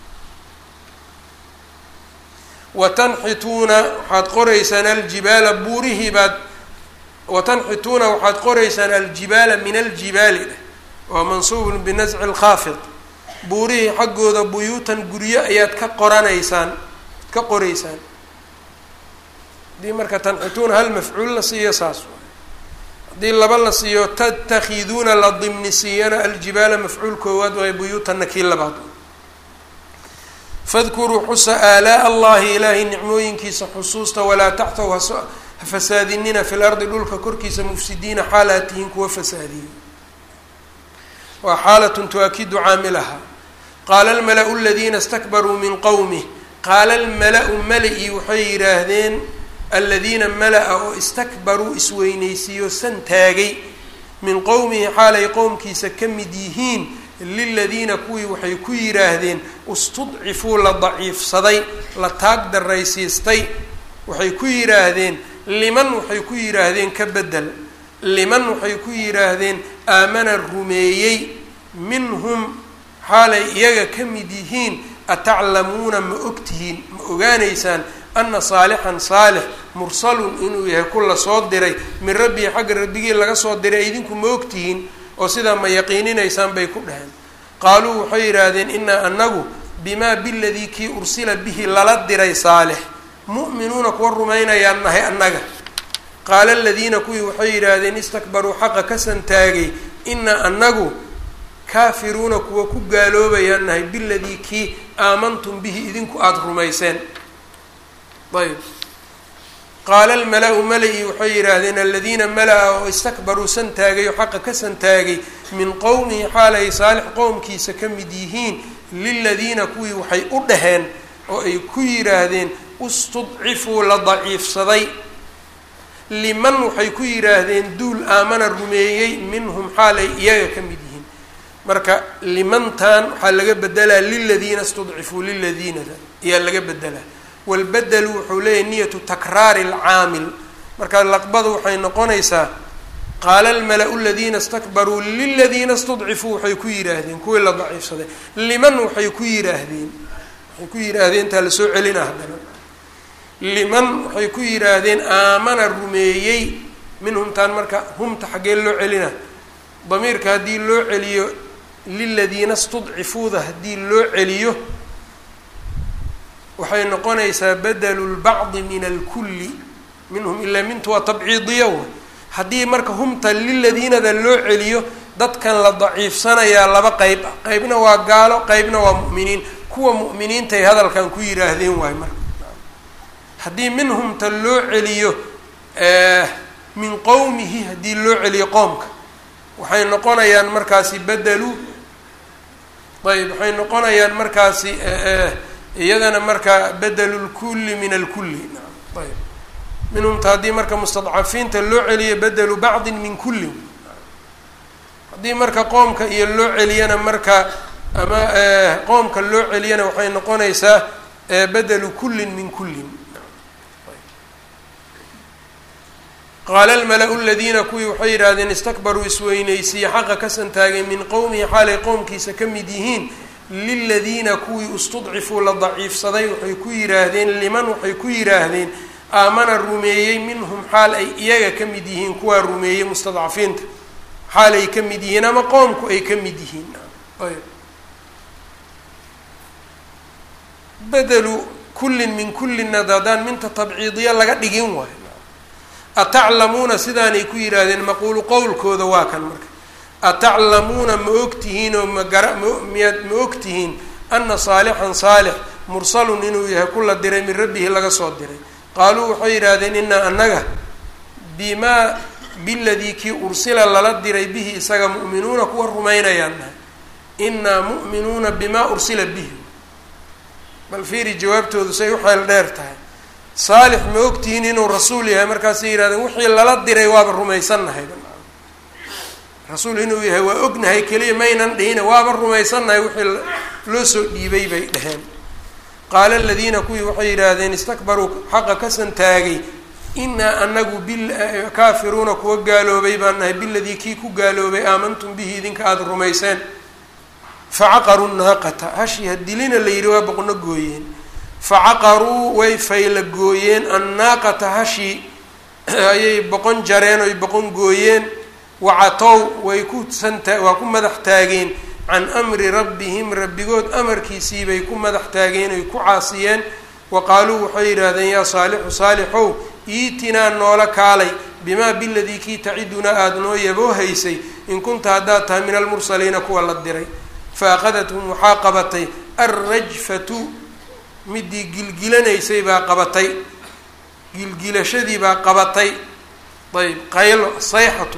Speaker 1: watanxituuna waxaad qoraysaan aljibaala buurihii baad watanxituuna waxaad qoraysaan aljibaala min aljibaali waa mansuubun binasci lkhaafid buurihii xaggooda buyuutan guryo ayaad ka qoranaysaan ka qoraysaan haddii marka tanxituuna hal mafcuul la siiyo saas haddii laba la siiyo tatakhiduuna la dimni siiyana aljibaala mafcuul koowaad waay buyuutanna kii labaad fadkuruu xusa aalaa allahi ilaahay nicmooyinkiisa xusuusta walaa taxtaw ha fasaadinina fi lardi dhulka korkiisa mufsidiina xaalaad tihiin kuwa fasaadiyey waa xaalatun tu-akidu caamilaha. qaala almala-u aladiina istakbaruu min qowmih qaala almala-u mala-i waxay yidhaahdeen aladiina mala-a oo istakbaruu isweynaysiiyo san taagay min qowmihi xaalay qowmkiisa ka mid yihiin liladiina kuwii waxay ku yidhaahdeen istudcifuu la daciifsaday la taag daraysiistay waxay ku yidhaahdeen liman waxay ku yidhaahdeen ka bedel liman waxay ku yidhaahdeen aamana rumeeyey minhum xaalay iyaga ka mid yihiin ataclamuuna ma ogtihiin ma ogaanaysaan ana saalixan saalix mursalun inuu yahay ku la soo diray min rabbii xagga rabbigii laga soo diray idinku ma ogtihiin oo sidaa ma yaqiininaysaan bay ku dhaheen. qaaluu waxay yidhaahdeen inaa anagu bimaa biladii kii ursila bihi lala diray saalix mu'minuuna kuwa rumaynayaan nahay annaga. qaala aladiina kuwii waxay yidhaahdeen istakbaruu xaqa ka santaagay inaa anagu kaafiruuna kuwa ku gaaloobayaan nahay biladii kii aamantum bihi idinku aada rumayseen. ayb qaala almala-u mala-i waxay yidhaahdeen aladiina mala-a oo istakbaruu santaagay oo xaqa ka santaagay min qowmihi xaalay saalix qowmkiisa ka mid yihiin liladiina kuwii waxay u dhaheen oo ay ku yidhaahdeen istudcifuu la daciifsaday liman waxay ku yidhaahdeen duul aamana rumeeyey minhum xaalay iyaga ka mid yihiin. marka limantan waxaa laga bedelaa liladiina istudcifuu liladiinada ayaa laga bedelaa. walbedelu wuxuu leeyahy niyatu takraari alcaamil. marka laqbadu waxay noqonaysaa qaala almala-u aladiina istakbaruu liladiina istudcifuu waxay ku yidhaahdeen kuwii la daciifsaday liman waxay ku yidhaahdeen waxay ku yidhaahdeen intaa lasoo celina haddana liman waxay ku yidhaahdeen aamana rumeeyey minhumtaan marka humta xaggee loo celina damiirka haddii loo celiyo liladiina istudcifuuda haddii loo celiyo waxay noqonaysaa badelu lbacdi min alkulli minhum ilaa mintu waa tabciidiya w haddii marka humta liladiinada loo celiyo dadkan la daciifsanayaa laba qeyb ah qeybna waa gaalo qeybna waa mu'miniin kuwa mu'miniintay hadalkan ku yidhaahdeen waayo marka haddii minhumta loo celiyo min qowmihi haddii loo celiyo qoomka waxay noqonayaan markaasi bedelu ayb waxay noqonayaan markaasi iyadana marka bedelu lkulli min alkulli ayb minhumta haddii marka mustadcafiinta loo celiyo bedelu bacdin min kulli haddii marka qoomka iyo loo celiyana marka ama qoomka loo celiyana waxay noqonaysaa bedelu kullin min kullin. qaala almala-u aladiina kuwii waxay yidhaahdeen istakbaruu isweynaysiiye xaqa ka santaagay min qowmihi xaalay qowmkiisa ka mid yihiin liladiina kuwii istudcifuu la daciifsaday waxay ku yidhaahdeen liman waxay ku yidhaahdeen aamana rumeeyey minhum xaal ay iyaga ka mid yihiin kuwaa rumeeyey mustadcafiinta xaal ay ka mid yihiin ama qoomku ay ka mid yihiin. ayb bedelu kullin min kullina haddaan minta tabciidiya laga dhigin waayo ataclamuuna sidaanay ku yidhaahdeen maquulu qowlkooda waa kan marka ataclamuuna ma ogtihiin oo magara miyaad ma ogtihiin ana saalixan saalix mursalun inuu yahay ku la diray min rabbihi laga soo diray. qaaluu waxay yidhaahdeen inaa annaga bimaa biladii kii ursila lala diray bihi isaga mu'minuuna kuwa rumaynayaan nahay inaa mu'minuuna bimaa ursila bihi. bal fiiri jawaabtoodu say u xeel dheer tahay saalix ma ogtihiin inuu rasuul yahay markaasay yidhahdeen wixii lala diray waaba rumaysannahay rasuul inuu yahay waa ognahay keliya maynan dhihina waaba rumaysannahay wixii loo soo dhiibay bay dheheen. qaala aladiina kuwii waxay yidhaahdeen istakbaruu xaqa ka santaagay inaa anagu kaafiruuna kuwa gaaloobay baan nahay biladii kii ku gaaloobay aamantum bihi idinka aada rumayseen. facaqaruu naaqata hashii hadilina la yidhi waa boqno gooyeen facaqaruu way fayla gooyeen annaaqata hashii ayay boqon jareen oy boqon gooyeen wacatow way ku santa waa ku madax taageen can amri rabbihim rabbigood amarkiisii bay ku madax taageen oy ku caasiyeen. wa qaaluu waxay yidhaahdeen yaa saalixu saalixow iitinaa noola kaalay bimaa biladii kii tacidunaa aada noo yaboo haysay in kunta haddaad tahay min almursaliina kuwa la diray. fa akhadathum waxaa qabatay alrajfatu midii gilgilanaysay baa qabatay gilgilashadii baa qabatay ayb qaylo sayxatu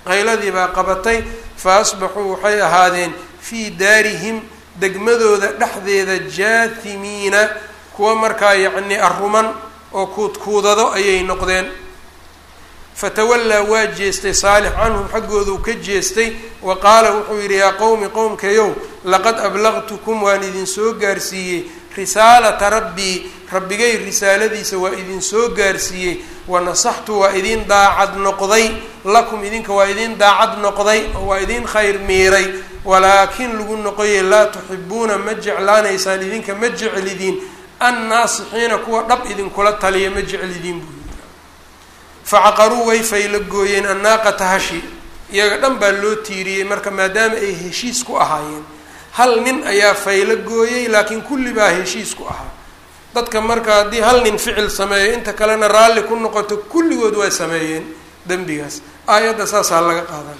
Speaker 1: qayladii baa qabatay fa asbaxuu waxay ahaadeen fii daarihim degmadooda dhexdeeda jaatimiina kuwa markaa yacnii arruman oo kuudkuudado ayay noqdeen. fatawallaa waa jeestay saalix canhum xaggooduu ka jeestay wa qaala wuxuu yidhi yaa qowmi qowmkayow laqad ablaqtukum waan idinsoo gaarsiiyey risaalata rabbii rabbigay risaaladiisa waa idinsoo gaarsiiyey wanasaxtu waa idin daacad noqday lakum idinka waa idin daacad noqday oo waa idin khayr miiray walaakin lagu noqoyey laa tuxibuuna ma jeclaanaysaan idinka ma jeclidiin annaasixiina kuwa dhab idinkula taliya ma jeclidiin buu yidhi. facaqaruu way fayla gooyeen annaaqata hashi iyaga dhan baa loo tiiriyey marka maadaama ay heshiis ku ahaayeen hal nin ayaa faylo gooyey laakiin kulli baa heshiis ku ahaa. dadka marka haddii hal nin ficil sameeyo inta kalena raalli ku noqoto kulligood waa sameeyeen dembigaas. aayadda saasaa laga qaadan.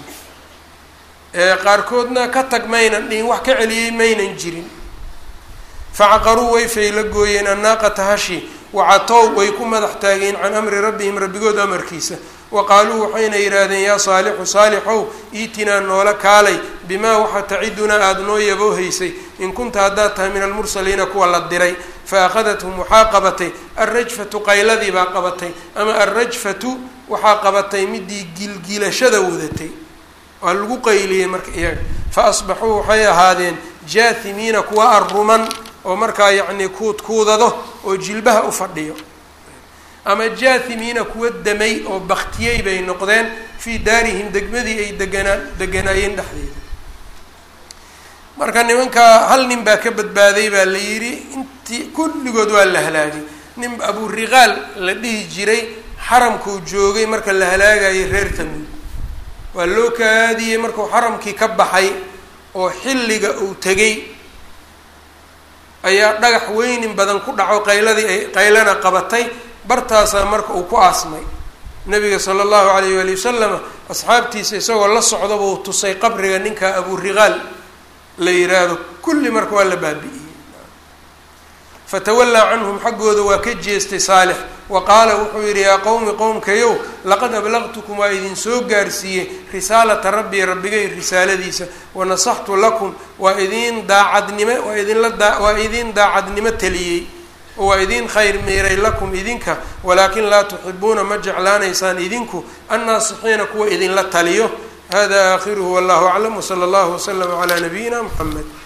Speaker 1: ee qaarkoodna ka tag maynan dhihin wax ka celiyey maynan jirin. facaqaruu way faylo gooyeen annaaqata hashi wacatow way ku madax taageen can amri rabbihim rabbigood amarkiisa waqaaluu waxayna yidhaahdeen yaa saalixu saalixow iitinaa noola kaalay bimaa waxa tacidunaa aada noo yaboohaysay in kunta haddaad tahay min almursaliina kuwa la diray fa akhadathum waxaa qabatay alrajfatu qayladii baa qabatay ama alrajfatu waxaa qabatay midii gilgilashada wadatay waa lagu qayliyey marka iyaga fa asbaxuu waxay ahaadeen jaatimiina kuwa arruman oo markaa yacnii kuudkuudado oo jilbaha u fadhiyo ama jaatimiina kuwa damay oo baktiyey bay noqdeen fii daarihim degmadii ay deganaa deganaayeen dhexdeeda. marka nimankaa hal nin baa ka badbaaday baa la yidhi intii kulligood waa la halaagay. nin aburiqaal la dhihi jiray xaramkuu joogay marka la halaagayay reer tamuud waa loo kaadiyey markuu xaramkii ka baxay oo xilliga uu tegay ayaa dhagax weynin badan ku dhaco qayladii ay qaylana qabatay bartaasaa marka uu ku aasmay. nabiga sala allahu calayh waali wasalam asxaabtiisa isagoo la socdaba uu tusay qabriga ninka aburiqaal la yiraahdo kulli marka waa la baabi'iyey. fatawallaa canhum xaggooda waa ka jeestay saalix wa qaala wuxuu yidhi yaa qowmi qowmkayow laqad ablaqtukum waa idinsoo gaarsiiyey risaalata rabbii rabbigay risaaladiisa wanasaxtu lakum waa idin daacadnimo waa idinla daa waa idin daacadnimo taliyey oo waa idin khayr miiray lakum idinka walaakin laa tuxibuuna ma jeclaanaysaan idinku annaasixiina kuwa idinla taliyo. hada aakhiruhu wallahu aclam wsala allahu waslama calaa nabiyina muxamed.